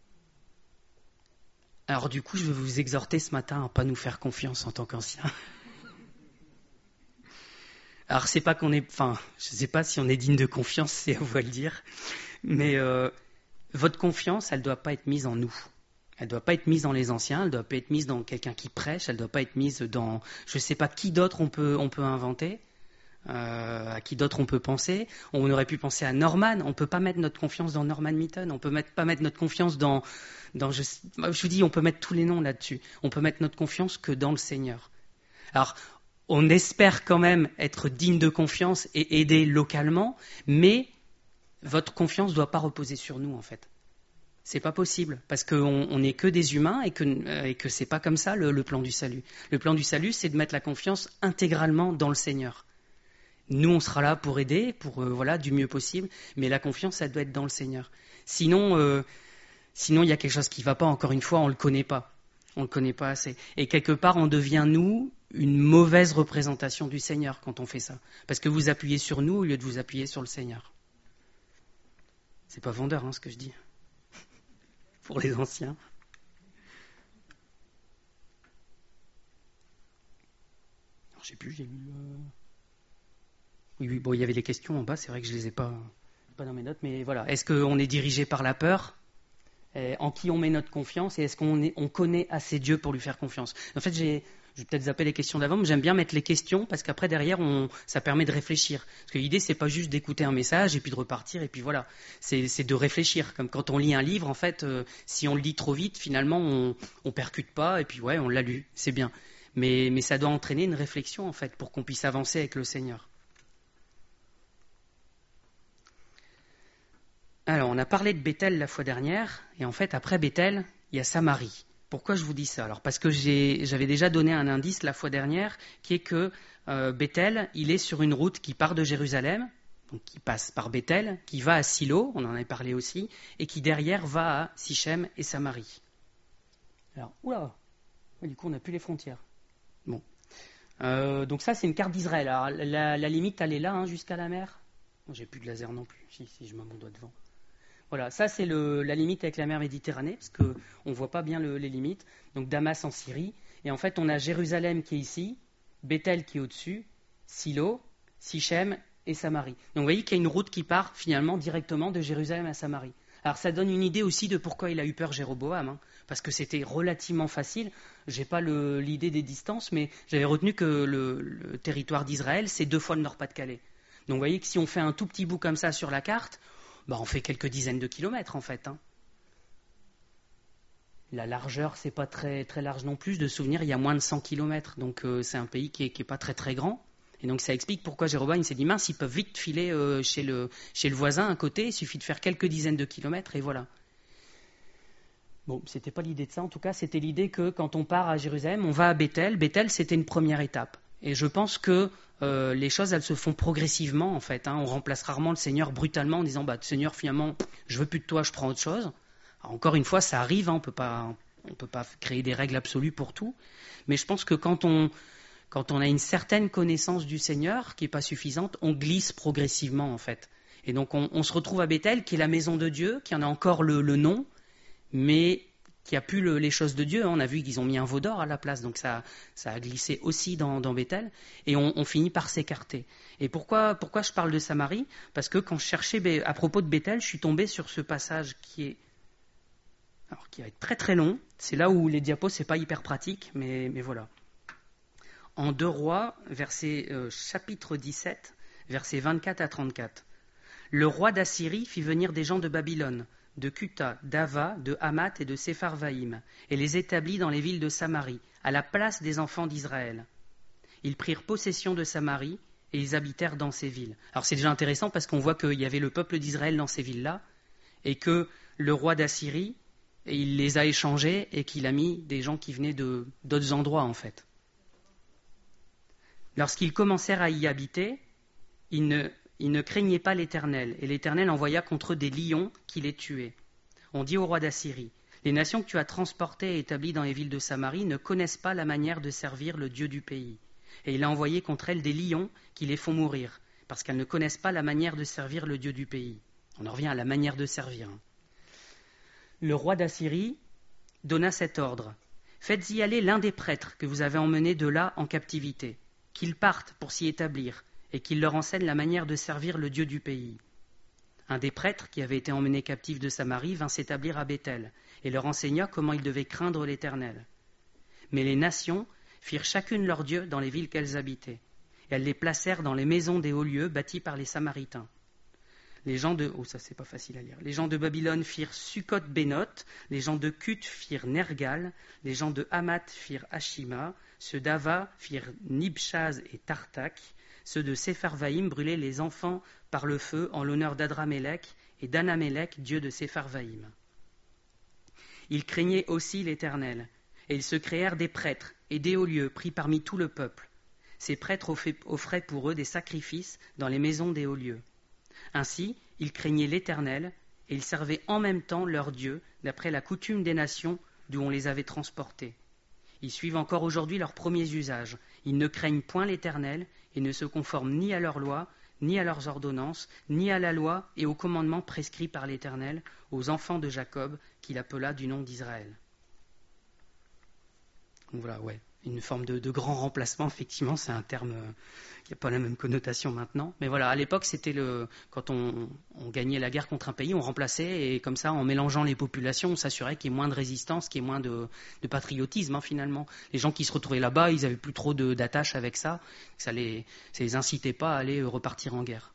A: Alors du coup, je vais vous exhorter ce matin à ne pas nous faire confiance en tant qu'anciens. Alors c'est pas qu'on est, enfin, je ne sais pas si on est digne de confiance, c'est à vous de le dire, mais euh, votre confiance, elle ne doit pas être mise en nous. Elle ne doit pas être mise dans les anciens, elle ne doit pas être mise dans quelqu'un qui prêche, elle ne doit pas être mise dans, je ne sais pas qui d'autre on peut, on peut inventer, euh, à qui d'autre on peut penser. On aurait pu penser à Norman, on ne peut pas mettre notre confiance dans Norman Mitton, on ne peut mettre, pas mettre notre confiance dans, dans je, je vous dis, on peut mettre tous les noms là-dessus. On peut mettre notre confiance que dans le Seigneur. Alors, on espère quand même être digne de confiance et aider localement, mais votre confiance ne doit pas reposer sur nous en fait. C'est pas possible, parce qu'on n'est que des humains et que, euh, et que c'est pas comme ça le, le plan du salut. Le plan du salut, c'est de mettre la confiance intégralement dans le Seigneur. Nous, on sera là pour aider, pour euh, voilà, du mieux possible, mais la confiance, ça doit être dans le Seigneur. Sinon, euh, sinon, il y a quelque chose qui ne va pas. Encore une fois, on le connaît pas, on le connaît pas assez. Et quelque part, on devient nous une mauvaise représentation du Seigneur quand on fait ça, parce que vous appuyez sur nous au lieu de vous appuyer sur le Seigneur. C'est pas vendeur, hein, ce que je dis. Pour les anciens. Alors, je sais plus, j'ai lu... Euh... Oui, oui, bon, il y avait les questions en bas, c'est vrai que je les ai pas, pas dans mes notes, mais voilà. Est-ce qu'on est dirigé par la peur ? Et en qui on met notre confiance ? Et est-ce qu'on est, on connaît assez Dieu pour lui faire confiance ? En fait, j'ai... Je vais peut-être zapper les questions d'avant, mais j'aime bien mettre les questions parce qu'après, derrière, on, ça permet de réfléchir. Parce que l'idée, c'est pas juste d'écouter un message et puis de repartir et puis voilà. C'est, c'est de réfléchir. Comme quand on lit un livre, en fait, euh, si on le lit trop vite, finalement, on, on percute pas et puis ouais, on l'a lu. C'est bien. Mais, mais ça doit entraîner une réflexion, en fait, pour qu'on puisse avancer avec le Seigneur. Alors, on a parlé de Bethel la fois dernière et en fait, après Bethel, il y a Samarie. Pourquoi je vous dis ça? Alors parce que j'ai, j'avais déjà donné un indice la fois dernière, qui est que euh, Bethel, il est sur une route qui part de Jérusalem, donc qui passe par Bethel, qui va à Silo, on en avait parlé aussi, et qui derrière va à Sichem et Samarie. Alors, oula, du coup on n'a plus les frontières. Bon, euh, donc ça c'est une carte d'Israël. Alors la, la limite elle est là, hein, jusqu'à la mer. J'ai plus de laser non plus. Si, si je mets mon doigt devant. Voilà, ça c'est le, la limite avec la mer Méditerranée, parce qu'on ne voit pas bien le, les limites. Donc Damas en Syrie, et en fait on a Jérusalem qui est ici, Bethel qui est au-dessus, Silo, Sichem et Samarie. Donc vous voyez qu'il y a une route qui part finalement directement de Jérusalem à Samarie. Alors ça donne une idée aussi de pourquoi il a eu peur Jéroboam, hein, parce que c'était relativement facile. Je n'ai pas le, l'idée des distances, mais j'avais retenu que le, le territoire d'Israël, c'est deux fois le Nord-Pas-de-Calais. Donc vous voyez que si on fait un tout petit bout comme ça sur la carte, bah on fait quelques dizaines de kilomètres en fait. Hein. La largeur, c'est pas très, très large non plus. De souvenir, il y a moins de cent kilomètres. Donc euh, c'est un pays qui n'est qui est pas très très grand. Et donc ça explique pourquoi Jéroboam s'est dit, mince, ils peuvent vite filer euh, chez, le, chez le voisin à côté, il suffit de faire quelques dizaines de kilomètres et voilà. Bon, c'était pas l'idée de ça, en tout cas, c'était l'idée que quand on part à Jérusalem, on va à Bethel. Bethel, c'était une première étape. Et je pense que euh, les choses, elles se font progressivement, en fait. Hein. On remplace rarement le Seigneur brutalement en disant, bah, Seigneur, finalement, je veux plus de toi, je prends autre chose. Alors, encore une fois, ça arrive, hein, on peut pas, on peut pas créer des règles absolues pour tout. Mais je pense que quand on, quand on a une certaine connaissance du Seigneur, qui n'est pas suffisante, on glisse progressivement, en fait. Et donc, on, on se retrouve à Bethel, qui est la maison de Dieu, qui en a encore le, le nom, mais qui a pu le, les choses de Dieu. On a vu qu'ils ont mis un veau d'or à la place, donc ça, ça a glissé aussi dans, dans Bethel, et on, on finit par s'écarter. Et pourquoi, pourquoi je parle de Samarie? Parce que quand je cherchais à propos de Bethel, je suis tombé sur ce passage qui est, alors, qui va être très très long. C'est là où les diapos, c'est pas hyper pratique, mais, mais voilà. En deux Rois, verset, euh, chapitre dix-sept, versets vingt-quatre à trente-quatre. Le roi d'Assyrie fit venir des gens de Babylone, de Cuta, d'Ava, de Hamath et de Sepharvaïm, et les établit dans les villes de Samarie, à la place des enfants d'Israël. Ils prirent possession de Samarie, et ils habitèrent dans ces villes. Alors c'est déjà intéressant parce qu'on voit qu'il y avait le peuple d'Israël dans ces villes-là, et que le roi d'Assyrie, il les a échangés, et qu'il a mis des gens qui venaient de, d'autres endroits en fait. Lorsqu'ils commencèrent à y habiter, ils ne... Ils ne craignaient pas l'Éternel, et l'Éternel envoya contre eux des lions qui les tuaient. On dit au roi d'Assyrie, les nations que tu as transportées et établies dans les villes de Samarie ne connaissent pas la manière de servir le Dieu du pays. Et il a envoyé contre elles des lions qui les font mourir, parce qu'elles ne connaissent pas la manière de servir le Dieu du pays. On en revient à la manière de servir. Le roi d'Assyrie donna cet ordre. Faites-y aller l'un des prêtres que vous avez emmenés de là en captivité, qu'ils partent pour s'y établir, et qu'il leur enseigne la manière de servir le Dieu du pays. Un des prêtres qui avait été emmené captif de Samarie vint s'établir à Bethel, et leur enseigna comment ils devaient craindre l'Éternel. Mais les nations firent chacune leur Dieu dans les villes qu'elles habitaient, et elles les placèrent dans les maisons des hauts lieux bâtis par les Samaritains. Les gens de... Oh, ça c'est pas facile à lire. Les gens de Babylone firent Sukkot-Bénoth, les gens de Cuth firent Nergal, les gens de Hamath firent Ashima, ceux d'Ava firent Nibshaz et Tartak, ceux de Sepharvaïm brûlaient les enfants par le feu en l'honneur d'Adramélec et d'Anamélec, dieu de Sepharvaïm. Ils craignaient aussi l'Éternel, et ils se créèrent des prêtres et des hauts lieux pris parmi tout le peuple. Ces prêtres offraient pour eux des sacrifices dans les maisons des hauts lieux. Ainsi, ils craignaient l'Éternel, et ils servaient en même temps leur Dieu, d'après la coutume des nations d'où on les avait transportés. Ils suivent encore aujourd'hui leurs premiers usages. Ils ne craignent point l'Éternel et ne se conforment ni à leurs lois, ni à leurs ordonnances, ni à la loi et aux commandements prescrits par l'Éternel aux enfants de Jacob qu'il appela du nom d'Israël. Donc voilà, ouais, une forme de, de grand remplacement, effectivement, c'est un terme euh, qui n'a pas la même connotation maintenant. Mais voilà, à l'époque, c'était le quand on, on gagnait la guerre contre un pays, on remplaçait, et comme ça, en mélangeant les populations, on s'assurait qu'il y ait moins de résistance, qu'il y ait moins de, de patriotisme, hein, finalement. Les gens qui se retrouvaient là-bas, ils n'avaient plus trop de, d'attache avec ça, ça les, ça les incitait pas à aller repartir en guerre.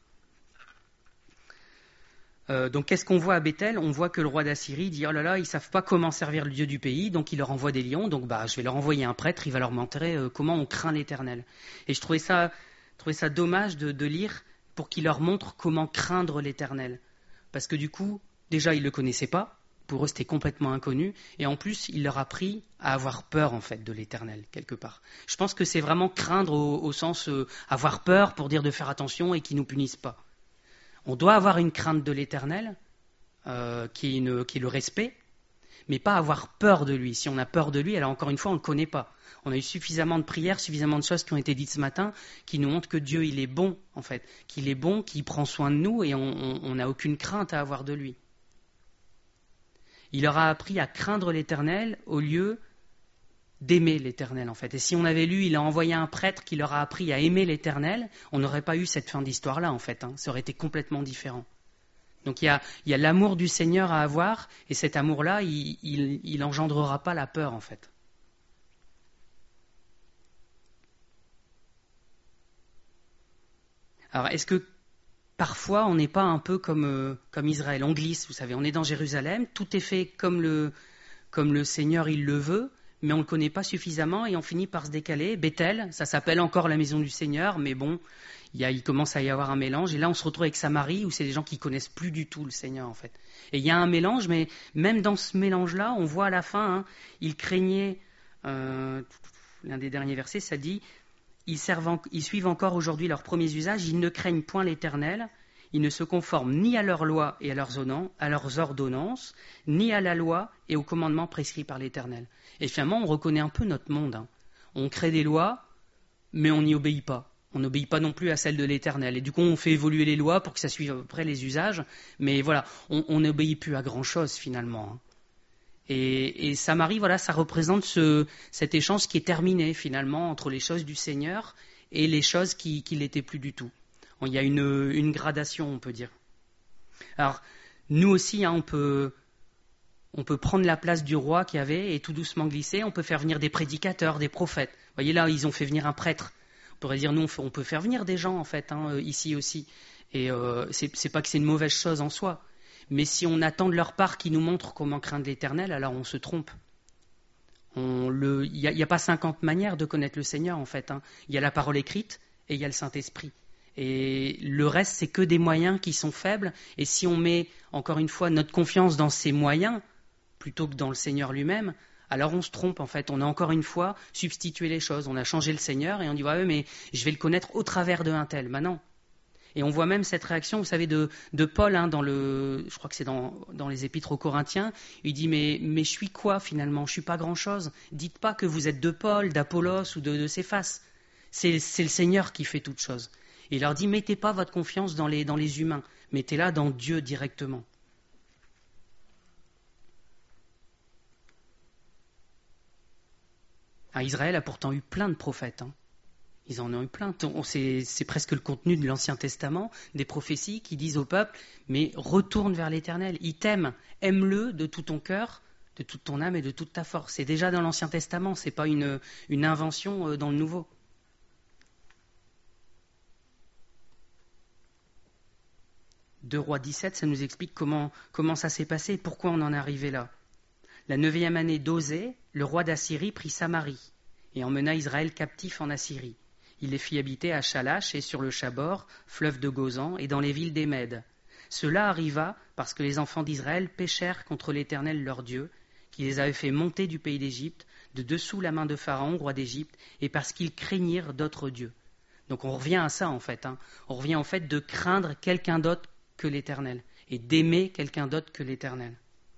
A: Euh, donc qu'est-ce qu'on voit à Bethel? On voit que le roi d'Assyrie dit « Oh là là, ils ne savent pas comment servir le Dieu du pays, donc il leur envoie des lions, donc bah, je vais leur envoyer un prêtre, il va leur montrer euh, comment on craint l'Éternel. » Et je trouvais ça, trouvais ça dommage de, de lire pour qu'il leur montre comment craindre l'Éternel. Parce que du coup, déjà, ils ne le connaissaient pas, pour eux c'était complètement inconnu, et en plus il leur a appris à avoir peur en fait de l'Éternel quelque part. Je pense que c'est vraiment craindre au, au sens euh, avoir peur pour dire de faire attention et qu'il ne nous punisse pas. On doit avoir une crainte de l'Éternel euh, qui, est une, qui est le respect, mais pas avoir peur de lui. Si on a peur de lui, alors encore une fois on ne le connaît pas. On a eu suffisamment de prières, suffisamment de choses qui ont été dites ce matin qui nous montrent que Dieu il est bon en fait, qu'il est bon, qu'il prend soin de nous et on n'a aucune crainte à avoir de lui. Il leur a appris à craindre l'Éternel au lieu d'aimer l'Éternel en fait. Et si on avait lu, il a envoyé un prêtre qui leur a appris à aimer l'Éternel, on n'aurait pas eu cette fin d'histoire-là en fait. Hein. Ça aurait été complètement différent. Donc il y a, il y a l'amour du Seigneur à avoir, et cet amour-là, il, il, il engendrera pas la peur en fait. Alors est-ce que parfois on n'est pas un peu comme, euh, comme Israël, on glisse, vous savez, on est dans Jérusalem, tout est fait comme le, comme le Seigneur il le veut, mais on ne le connaît pas suffisamment et on finit par se décaler. Bethel, ça s'appelle encore la maison du Seigneur, mais bon, il, y a, il commence à y avoir un mélange. Et là, on se retrouve avec Samarie, où c'est des gens qui ne connaissent plus du tout le Seigneur, en fait. Et il y a un mélange, mais même dans ce mélange-là, on voit à la fin, hein, ils craignaient, euh, l'un des derniers versets, ça dit, ils, servent, ils suivent encore aujourd'hui leurs premiers usages, ils ne craignent point l'Éternel, ils ne se conforment ni à leurs lois et à leurs, à leurs ordonnances, ni à la loi et aux commandements prescrits par l'Éternel. Et finalement, on reconnaît un peu notre monde. Hein. On crée des lois, mais on n'y obéit pas. On n'obéit pas non plus à celles de l'Éternel. Et du coup, on fait évoluer les lois pour que ça suive à peu près les usages. Mais voilà, on n'obéit plus à grand-chose finalement. Hein. Et, et Samarie, voilà, ça représente ce, cet échange qui est terminé finalement entre les choses du Seigneur et les choses qui ne l'étaient plus du tout. Il y a une, une gradation, on peut dire. Alors, nous aussi, hein, on peut... On peut prendre la place du roi qu'il y avait et tout doucement glisser. On peut faire venir des prédicateurs, des prophètes. Vous voyez là, ils ont fait venir un prêtre. On pourrait dire, nous, on peut faire venir des gens, en fait, hein, ici aussi. Et euh, c'est, c'est pas que c'est une mauvaise chose en soi. Mais si on attend de leur part qu'ils nous montrent comment craindre l'Éternel, alors on se trompe. Il n'y a, a pas cinquante manières de connaître le Seigneur, en fait. Hein. Il y a la parole écrite et il y a le Saint-Esprit. Et le reste, c'est que des moyens qui sont faibles. Et si on met, encore une fois, notre confiance dans ces moyens, plutôt que dans le Seigneur lui-même, alors on se trompe en fait. On a encore une fois substitué les choses. On a changé le Seigneur et on dit ouais, mais je vais le connaître au travers de un tel. Ben non. Et on voit même cette réaction, vous savez, de, de Paul, hein, dans le, je crois que c'est dans, dans les Épîtres aux Corinthiens. Il dit mais, mais je suis quoi finalement? Je suis pas grand-chose. Dites pas que vous êtes de Paul, d'Apollos ou de, de Céphas. C'est, c'est le Seigneur qui fait toutes choses. Et il leur dit mettez pas votre confiance dans les, dans les humains, mettez-la dans Dieu directement. Ah, Israël a pourtant eu plein de prophètes. Hein. Ils en ont eu plein. C'est, c'est presque le contenu de l'Ancien Testament, des prophéties qui disent au peuple, mais retourne vers l'Éternel. Il t'aime, aime-le de tout ton cœur, de toute ton âme et de toute ta force. C'est déjà dans l'Ancien Testament, ce n'est pas une, une invention dans le Nouveau. deux Rois dix-sept, ça nous explique comment, comment ça s'est passé et pourquoi on en est arrivé là. La neuvième année d'Osée, le roi d'Assyrie prit Samarie et emmena Israël captif en Assyrie. Il les fit habiter à Chalash et sur le Chabor, fleuve de Gozan, et dans les villes des Mèdes. Cela arriva parce que les enfants d'Israël péchèrent contre l'Éternel leur Dieu, qui les avait fait monter du pays d'Égypte, de dessous la main de Pharaon, roi d'Égypte, et parce qu'ils craignirent d'autres dieux. Donc on revient à ça en fait. Hein. On revient en fait de craindre quelqu'un d'autre que l'Éternel et d'aimer quelqu'un d'autre que l'Éternel.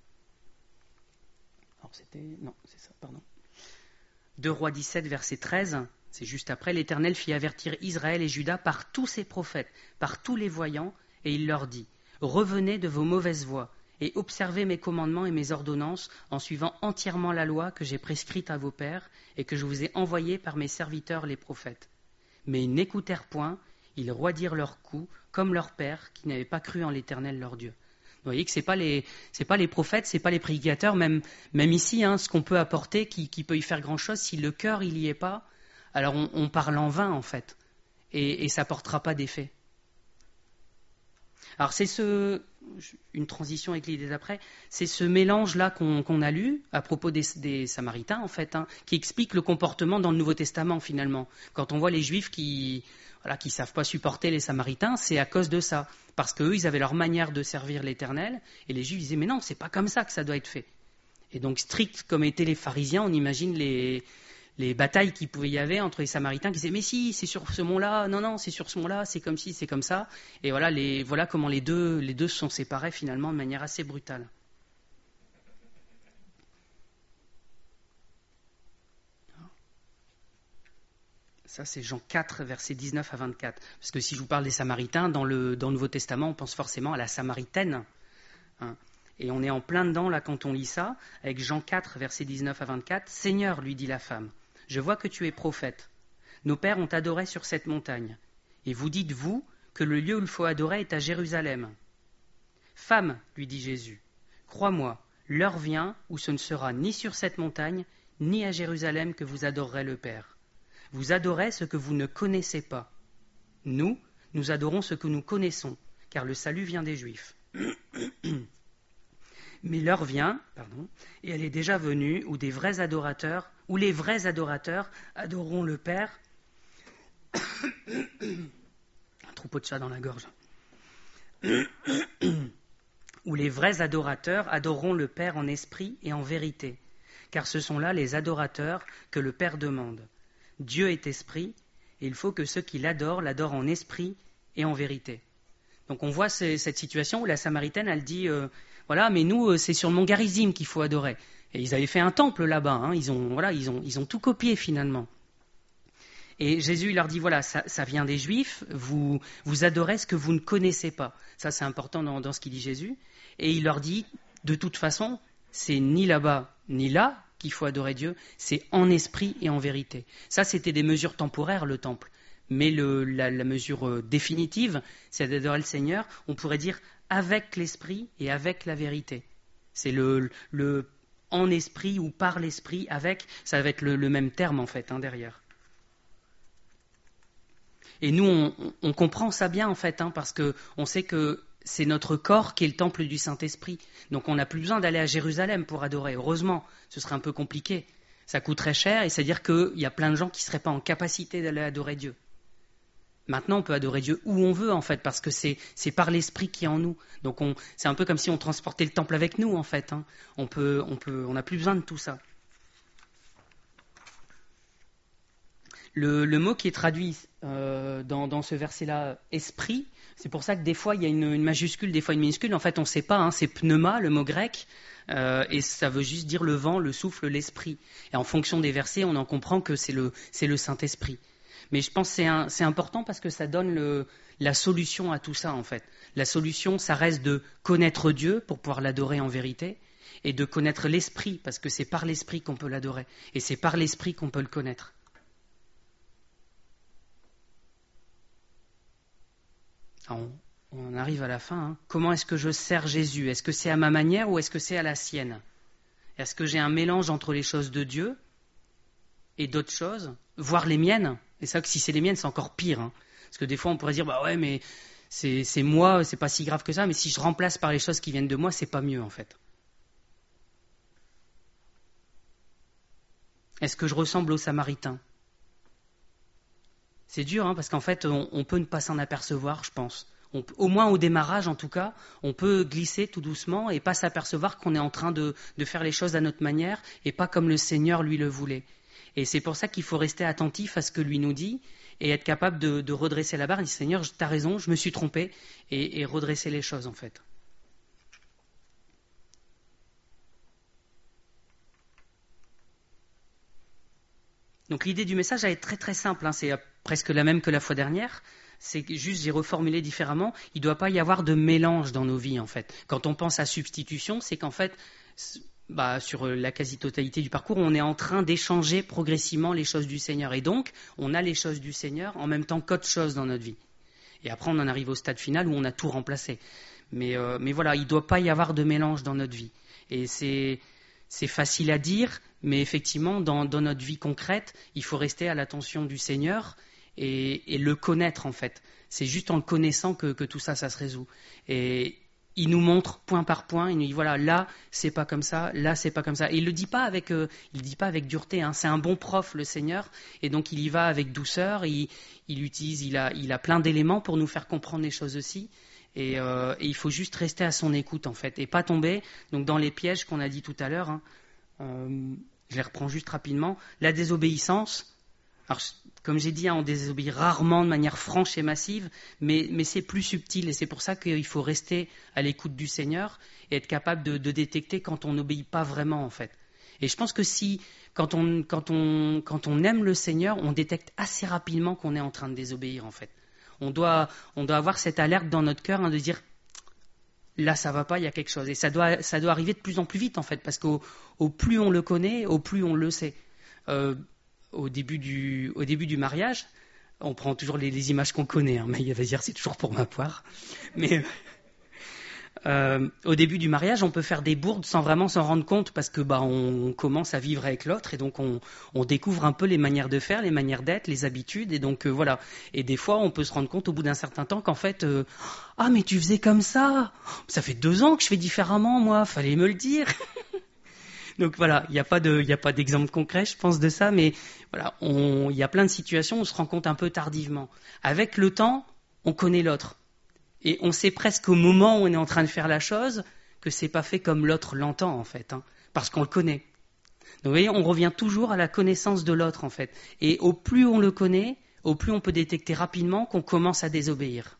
A: Alors c'était... Non, c'est ça, pardon. deux Rois dix-sept, verset treize, c'est juste après, l'Éternel fit avertir Israël et Juda par tous ses prophètes, par tous les voyants, et il leur dit, revenez de vos mauvaises voies, et observez mes commandements et mes ordonnances en suivant entièrement la loi que j'ai prescrite à vos pères et que je vous ai envoyée par mes serviteurs les prophètes. Mais ils n'écoutèrent point, ils roidirent leur cou, comme leurs pères qui n'avaient pas cru en l'Éternel leur Dieu. Vous voyez que ce n'est pas, pas les prophètes, ce n'est pas les prédicateurs, même, même ici, hein, ce qu'on peut apporter qui, qui peut y faire grand-chose, si le cœur il n'y est pas, alors on, on parle en vain en fait, et, et ça ne portera pas d'effet. Alors c'est ce, une transition avec l'idée d'après, c'est ce mélange-là qu'on, qu'on a lu à propos des, des Samaritains, en fait, hein, qui explique le comportement dans le Nouveau Testament, finalement. Quand on voit les Juifs qui voilà, qui savent pas supporter les Samaritains, c'est à cause de ça. Parce qu'eux, ils avaient leur manière de servir l'Éternel, et les Juifs disaient, mais non, c'est pas comme ça que ça doit être fait. Et donc, strict comme étaient les pharisiens, on imagine les, les batailles qu'il pouvait y avoir entre les Samaritains qui disaient, mais si, c'est sur ce mont-là, non, non, c'est sur ce mont-là, c'est comme ci, c'est comme ça. Et voilà, les, voilà comment les deux, les deux se sont séparés finalement de manière assez brutale. Ça, c'est Jean quatre, versets dix-neuf à vingt-quatre. Parce que si je vous parle des Samaritains, dans le, dans le Nouveau Testament, on pense forcément à la Samaritaine. Hein. Et on est en plein dedans, là, quand on lit ça, avec Jean quatre, versets dix-neuf à vingt-quatre. « Seigneur, lui dit la femme, je vois que tu es prophète. Nos pères ont adoré sur cette montagne. Et vous dites, vous, que le lieu où il faut adorer est à Jérusalem. Femme, lui dit Jésus, crois-moi, l'heure vient où ce ne sera ni sur cette montagne, ni à Jérusalem que vous adorerez le Père. Vous adorez ce que vous ne connaissez pas. Nous, nous adorons ce que nous connaissons, car le salut vient des Juifs. Mais l'heure vient, pardon, et elle est déjà venue, où des vrais adorateurs, où les vrais adorateurs adoreront le Père. Un troupeau de chats dans la gorge. Où les vrais adorateurs adoreront le Père en esprit et en vérité, car ce sont là les adorateurs que le Père demande. Dieu est esprit, et il faut que ceux qui l'adorent l'adorent en esprit et en vérité. Donc on voit ce, cette situation où la Samaritaine, elle dit, euh, voilà, mais nous, euh, c'est sur le mont Garizim qu'il faut adorer. Et ils avaient fait un temple là-bas, hein, ils, ont, voilà, ils, ont, ils ont tout copié finalement. Et Jésus, il leur dit, voilà, ça, ça vient des Juifs, vous, vous adorez ce que vous ne connaissez pas. Ça, c'est important dans, dans ce qu'il dit Jésus. Et il leur dit, de toute façon, c'est ni là-bas, ni là, qu'il faut adorer Dieu, c'est en esprit et en vérité. Ça, c'était des mesures temporaires, le temple. Mais le, la, la mesure euh, définitive, c'est d'adorer le Seigneur, on pourrait dire avec l'esprit et avec la vérité. C'est le, le en esprit ou par l'esprit, avec, ça va être le, le même terme en fait, hein, derrière. Et nous, on, on comprend ça bien en fait, hein, parce qu'on sait que c'est notre corps qui est le temple du Saint-Esprit. Donc on n'a plus besoin d'aller à Jérusalem pour adorer. Heureusement, ce serait un peu compliqué. Ça coûterait cher et c'est-à-dire qu'il y a plein de gens qui ne seraient pas en capacité d'aller adorer Dieu. Maintenant, on peut adorer Dieu où on veut, en fait, parce que c'est, c'est par l'Esprit qui est en nous. Donc on, c'est un peu comme si on transportait le temple avec nous, en fait. Hein. On peut, on peut, on n'a plus besoin de tout ça. Le, le mot qui est traduit euh, dans, dans ce verset-là, esprit, c'est pour ça que des fois il y a une, une majuscule, des fois une minuscule. En fait, on ne sait pas, hein, c'est pneuma, le mot grec, euh, et ça veut juste dire le vent, le souffle, l'esprit. Et en fonction des versets, on en comprend que c'est le, c'est le Saint-Esprit. Mais je pense que c'est, un, c'est important parce que ça donne le, la solution à tout ça, en fait. La solution, ça reste de connaître Dieu pour pouvoir l'adorer en vérité, et de connaître l'Esprit, parce que c'est par l'Esprit qu'on peut l'adorer, et c'est par l'Esprit qu'on peut le connaître. On, on arrive à la fin. Hein. Comment est-ce que je sers Jésus ? Est-ce que c'est à ma manière ou est-ce que c'est à la sienne ? Est-ce que j'ai un mélange entre les choses de Dieu et d'autres choses, voire les miennes ? Et ça, que si c'est les miennes, c'est encore pire. Hein. Parce que des fois, on pourrait dire, bah ouais, mais c'est, c'est moi, c'est pas si grave que ça. Mais si je remplace par les choses qui viennent de moi, c'est pas mieux en fait. Est-ce que je ressemble aux Samaritains ? C'est dur, hein, parce qu'en fait, on, on peut ne pas s'en apercevoir, je pense. On, au moins au démarrage, en tout cas, on peut glisser tout doucement et pas s'apercevoir qu'on est en train de, de faire les choses à notre manière et pas comme le Seigneur lui le voulait. Et c'est pour ça qu'il faut rester attentif à ce que lui nous dit et être capable de, de redresser la barre. Il dit, Seigneur, t'as raison, je me suis trompé, et, et redresser les choses, en fait. Donc l'idée du message, elle est très très simple, hein, c'est presque la même que la fois dernière, c'est juste, j'ai reformulé différemment, il ne doit pas y avoir de mélange dans nos vies en fait. Quand on pense à substitution, c'est qu'en fait, bah, sur la quasi-totalité du parcours, on est en train d'échanger progressivement les choses du Seigneur. Et donc, on a les choses du Seigneur en même temps qu'autre chose dans notre vie. Et après, on en arrive au stade final où on a tout remplacé. Mais, euh, mais voilà, il ne doit pas y avoir de mélange dans notre vie. Et c'est... C'est facile à dire, mais effectivement, dans, dans notre vie concrète, il faut rester à l'attention du Seigneur et, et le connaître, en fait. C'est juste en le connaissant que, que tout ça, ça se résout. Et, il nous montre point par point, il nous dit voilà, là c'est pas comme ça, là c'est pas comme ça. Et il le dit pas avec, euh, il le dit pas avec dureté. Hein. C'est un bon prof, le Seigneur, et donc il y va avec douceur. Il, il utilise, il a, il a plein d'éléments pour nous faire comprendre les choses aussi. Et, euh, et il faut juste rester à son écoute en fait, et pas tomber donc dans les pièges qu'on a dit tout à l'heure. Hein. Euh, je les reprends juste rapidement. La désobéissance. Alors, comme j'ai dit, hein, on désobéit rarement de manière franche et massive, mais, mais c'est plus subtil et c'est pour ça qu'il faut rester à l'écoute du Seigneur et être capable de, de détecter quand on n'obéit pas vraiment en fait. Et je pense que si, quand on, quand, on, quand on aime le Seigneur, on détecte assez rapidement qu'on est en train de désobéir en fait. On doit, on doit avoir cette alerte dans notre cœur hein, de dire là ça va pas, il y a quelque chose. Et ça doit, ça doit arriver de plus en plus vite en fait, parce qu'au au plus on le connaît, au plus on le sait. Euh, Au début, du, au début du mariage, on prend toujours les, les images qu'on connaît, hein, mais il va dire c'est toujours pour ma poire. Mais euh, au début du mariage, on peut faire des bourdes sans vraiment s'en rendre compte parce que bah on commence à vivre avec l'autre et donc on, on découvre un peu les manières de faire, les manières d'être, les habitudes et donc euh, voilà. Et des fois, on peut se rendre compte au bout d'un certain temps qu'en fait, euh, ah mais tu faisais comme ça, ça fait deux ans que je fais différemment, moi, fallait me le dire. Donc voilà, il n'y a pas de, il n'y a pas d'exemple concret, je pense, de ça, mais voilà, on, il y a plein de situations où on se rend compte un peu tardivement. Avec le temps, on connaît l'autre. Et on sait presque au moment où on est en train de faire la chose que c'est pas fait comme l'autre l'entend, en fait, hein, parce qu'on le connaît. Donc vous voyez, on revient toujours à la connaissance de l'autre, en fait. Et au plus on le connaît, au plus on peut détecter rapidement qu'on commence à désobéir.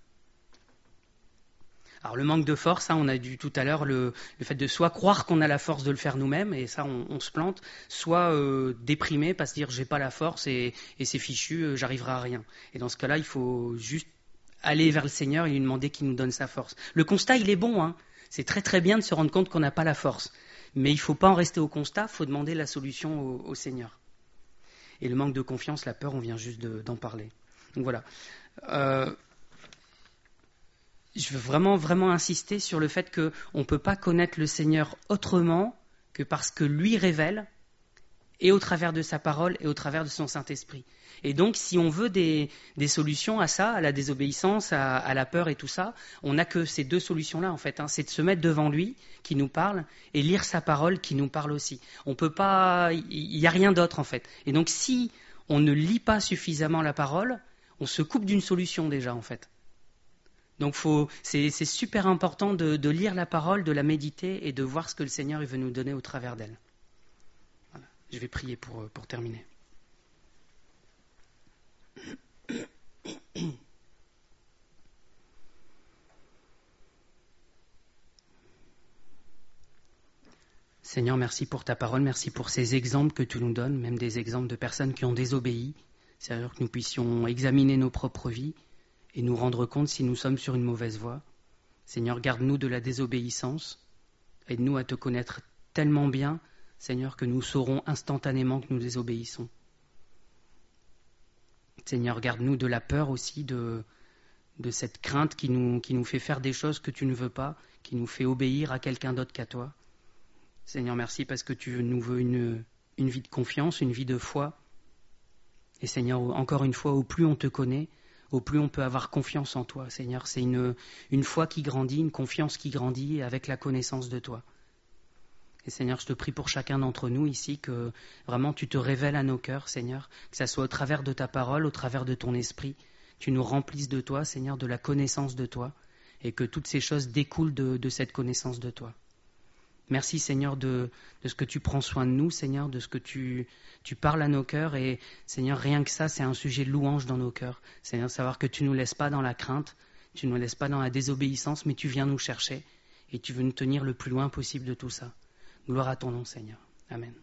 A: Alors le manque de force, hein, on a dit tout à l'heure le, le fait de soit croire qu'on a la force de le faire nous-mêmes, et ça on, on se plante, soit euh, déprimer, pas se dire j'ai pas la force et, et c'est fichu, euh, j'arriverai à rien. Et dans ce cas-là, il faut juste aller vers le Seigneur et lui demander qu'il nous donne sa force. Le constat, il est bon, hein. C'est très très bien de se rendre compte qu'on n'a pas la force. Mais il ne faut pas en rester au constat, il faut demander la solution au, au Seigneur. Et le manque de confiance, la peur, on vient juste de, d'en parler. Donc voilà. Euh, Je veux vraiment, vraiment insister sur le fait qu'on ne peut pas connaître le Seigneur autrement que parce que lui révèle, et au travers de sa parole, et au travers de son Saint-Esprit. Et donc, si on veut des, des solutions à ça, à la désobéissance, à, à la peur et tout ça, on n'a que ces deux solutions-là, en fait. Hein. C'est de se mettre devant lui, qui nous parle, et lire sa parole, qui nous parle aussi. On peut pas... Il n'y a rien d'autre, en fait. Et donc, si on ne lit pas suffisamment la parole, on se coupe d'une solution déjà, en fait. Donc faut, c'est, c'est super important de, de lire la parole, de la méditer et de voir ce que le Seigneur veut nous donner au travers d'elle. Voilà. Je vais prier pour, pour terminer. Seigneur, merci pour ta parole, merci pour ces exemples que tu nous donnes, même des exemples de personnes qui ont désobéi. C'est-à-dire que nous puissions examiner nos propres vies et nous rendre compte si nous sommes sur une mauvaise voie. Seigneur, garde-nous de la désobéissance. Aide-nous à te connaître tellement bien, Seigneur, que nous saurons instantanément que nous désobéissons. Seigneur, garde-nous de la peur aussi, de, de cette crainte qui nous, qui nous fait faire des choses que tu ne veux pas, qui nous fait obéir à quelqu'un d'autre qu'à toi. Seigneur, merci parce que tu nous veux une, une vie de confiance, une vie de foi. Et Seigneur, encore une fois, au plus on te connaît, au plus on peut avoir confiance en toi, Seigneur. C'est une, une foi qui grandit, une confiance qui grandit avec la connaissance de toi. Et Seigneur, je te prie pour chacun d'entre nous ici que vraiment tu te révèles à nos cœurs, Seigneur, que ça soit au travers de ta parole, au travers de ton esprit, tu nous remplisses de toi, Seigneur, de la connaissance de toi, et que toutes ces choses découlent de, de cette connaissance de toi. Merci Seigneur de, de ce que tu prends soin de nous, Seigneur, de ce que tu, tu parles à nos cœurs. Et Seigneur, rien que ça, c'est un sujet de louange dans nos cœurs. Seigneur, savoir que tu ne nous laisses pas dans la crainte, tu ne nous laisses pas dans la désobéissance, mais tu viens nous chercher et tu veux nous tenir le plus loin possible de tout ça. Gloire à ton nom, Seigneur. Amen.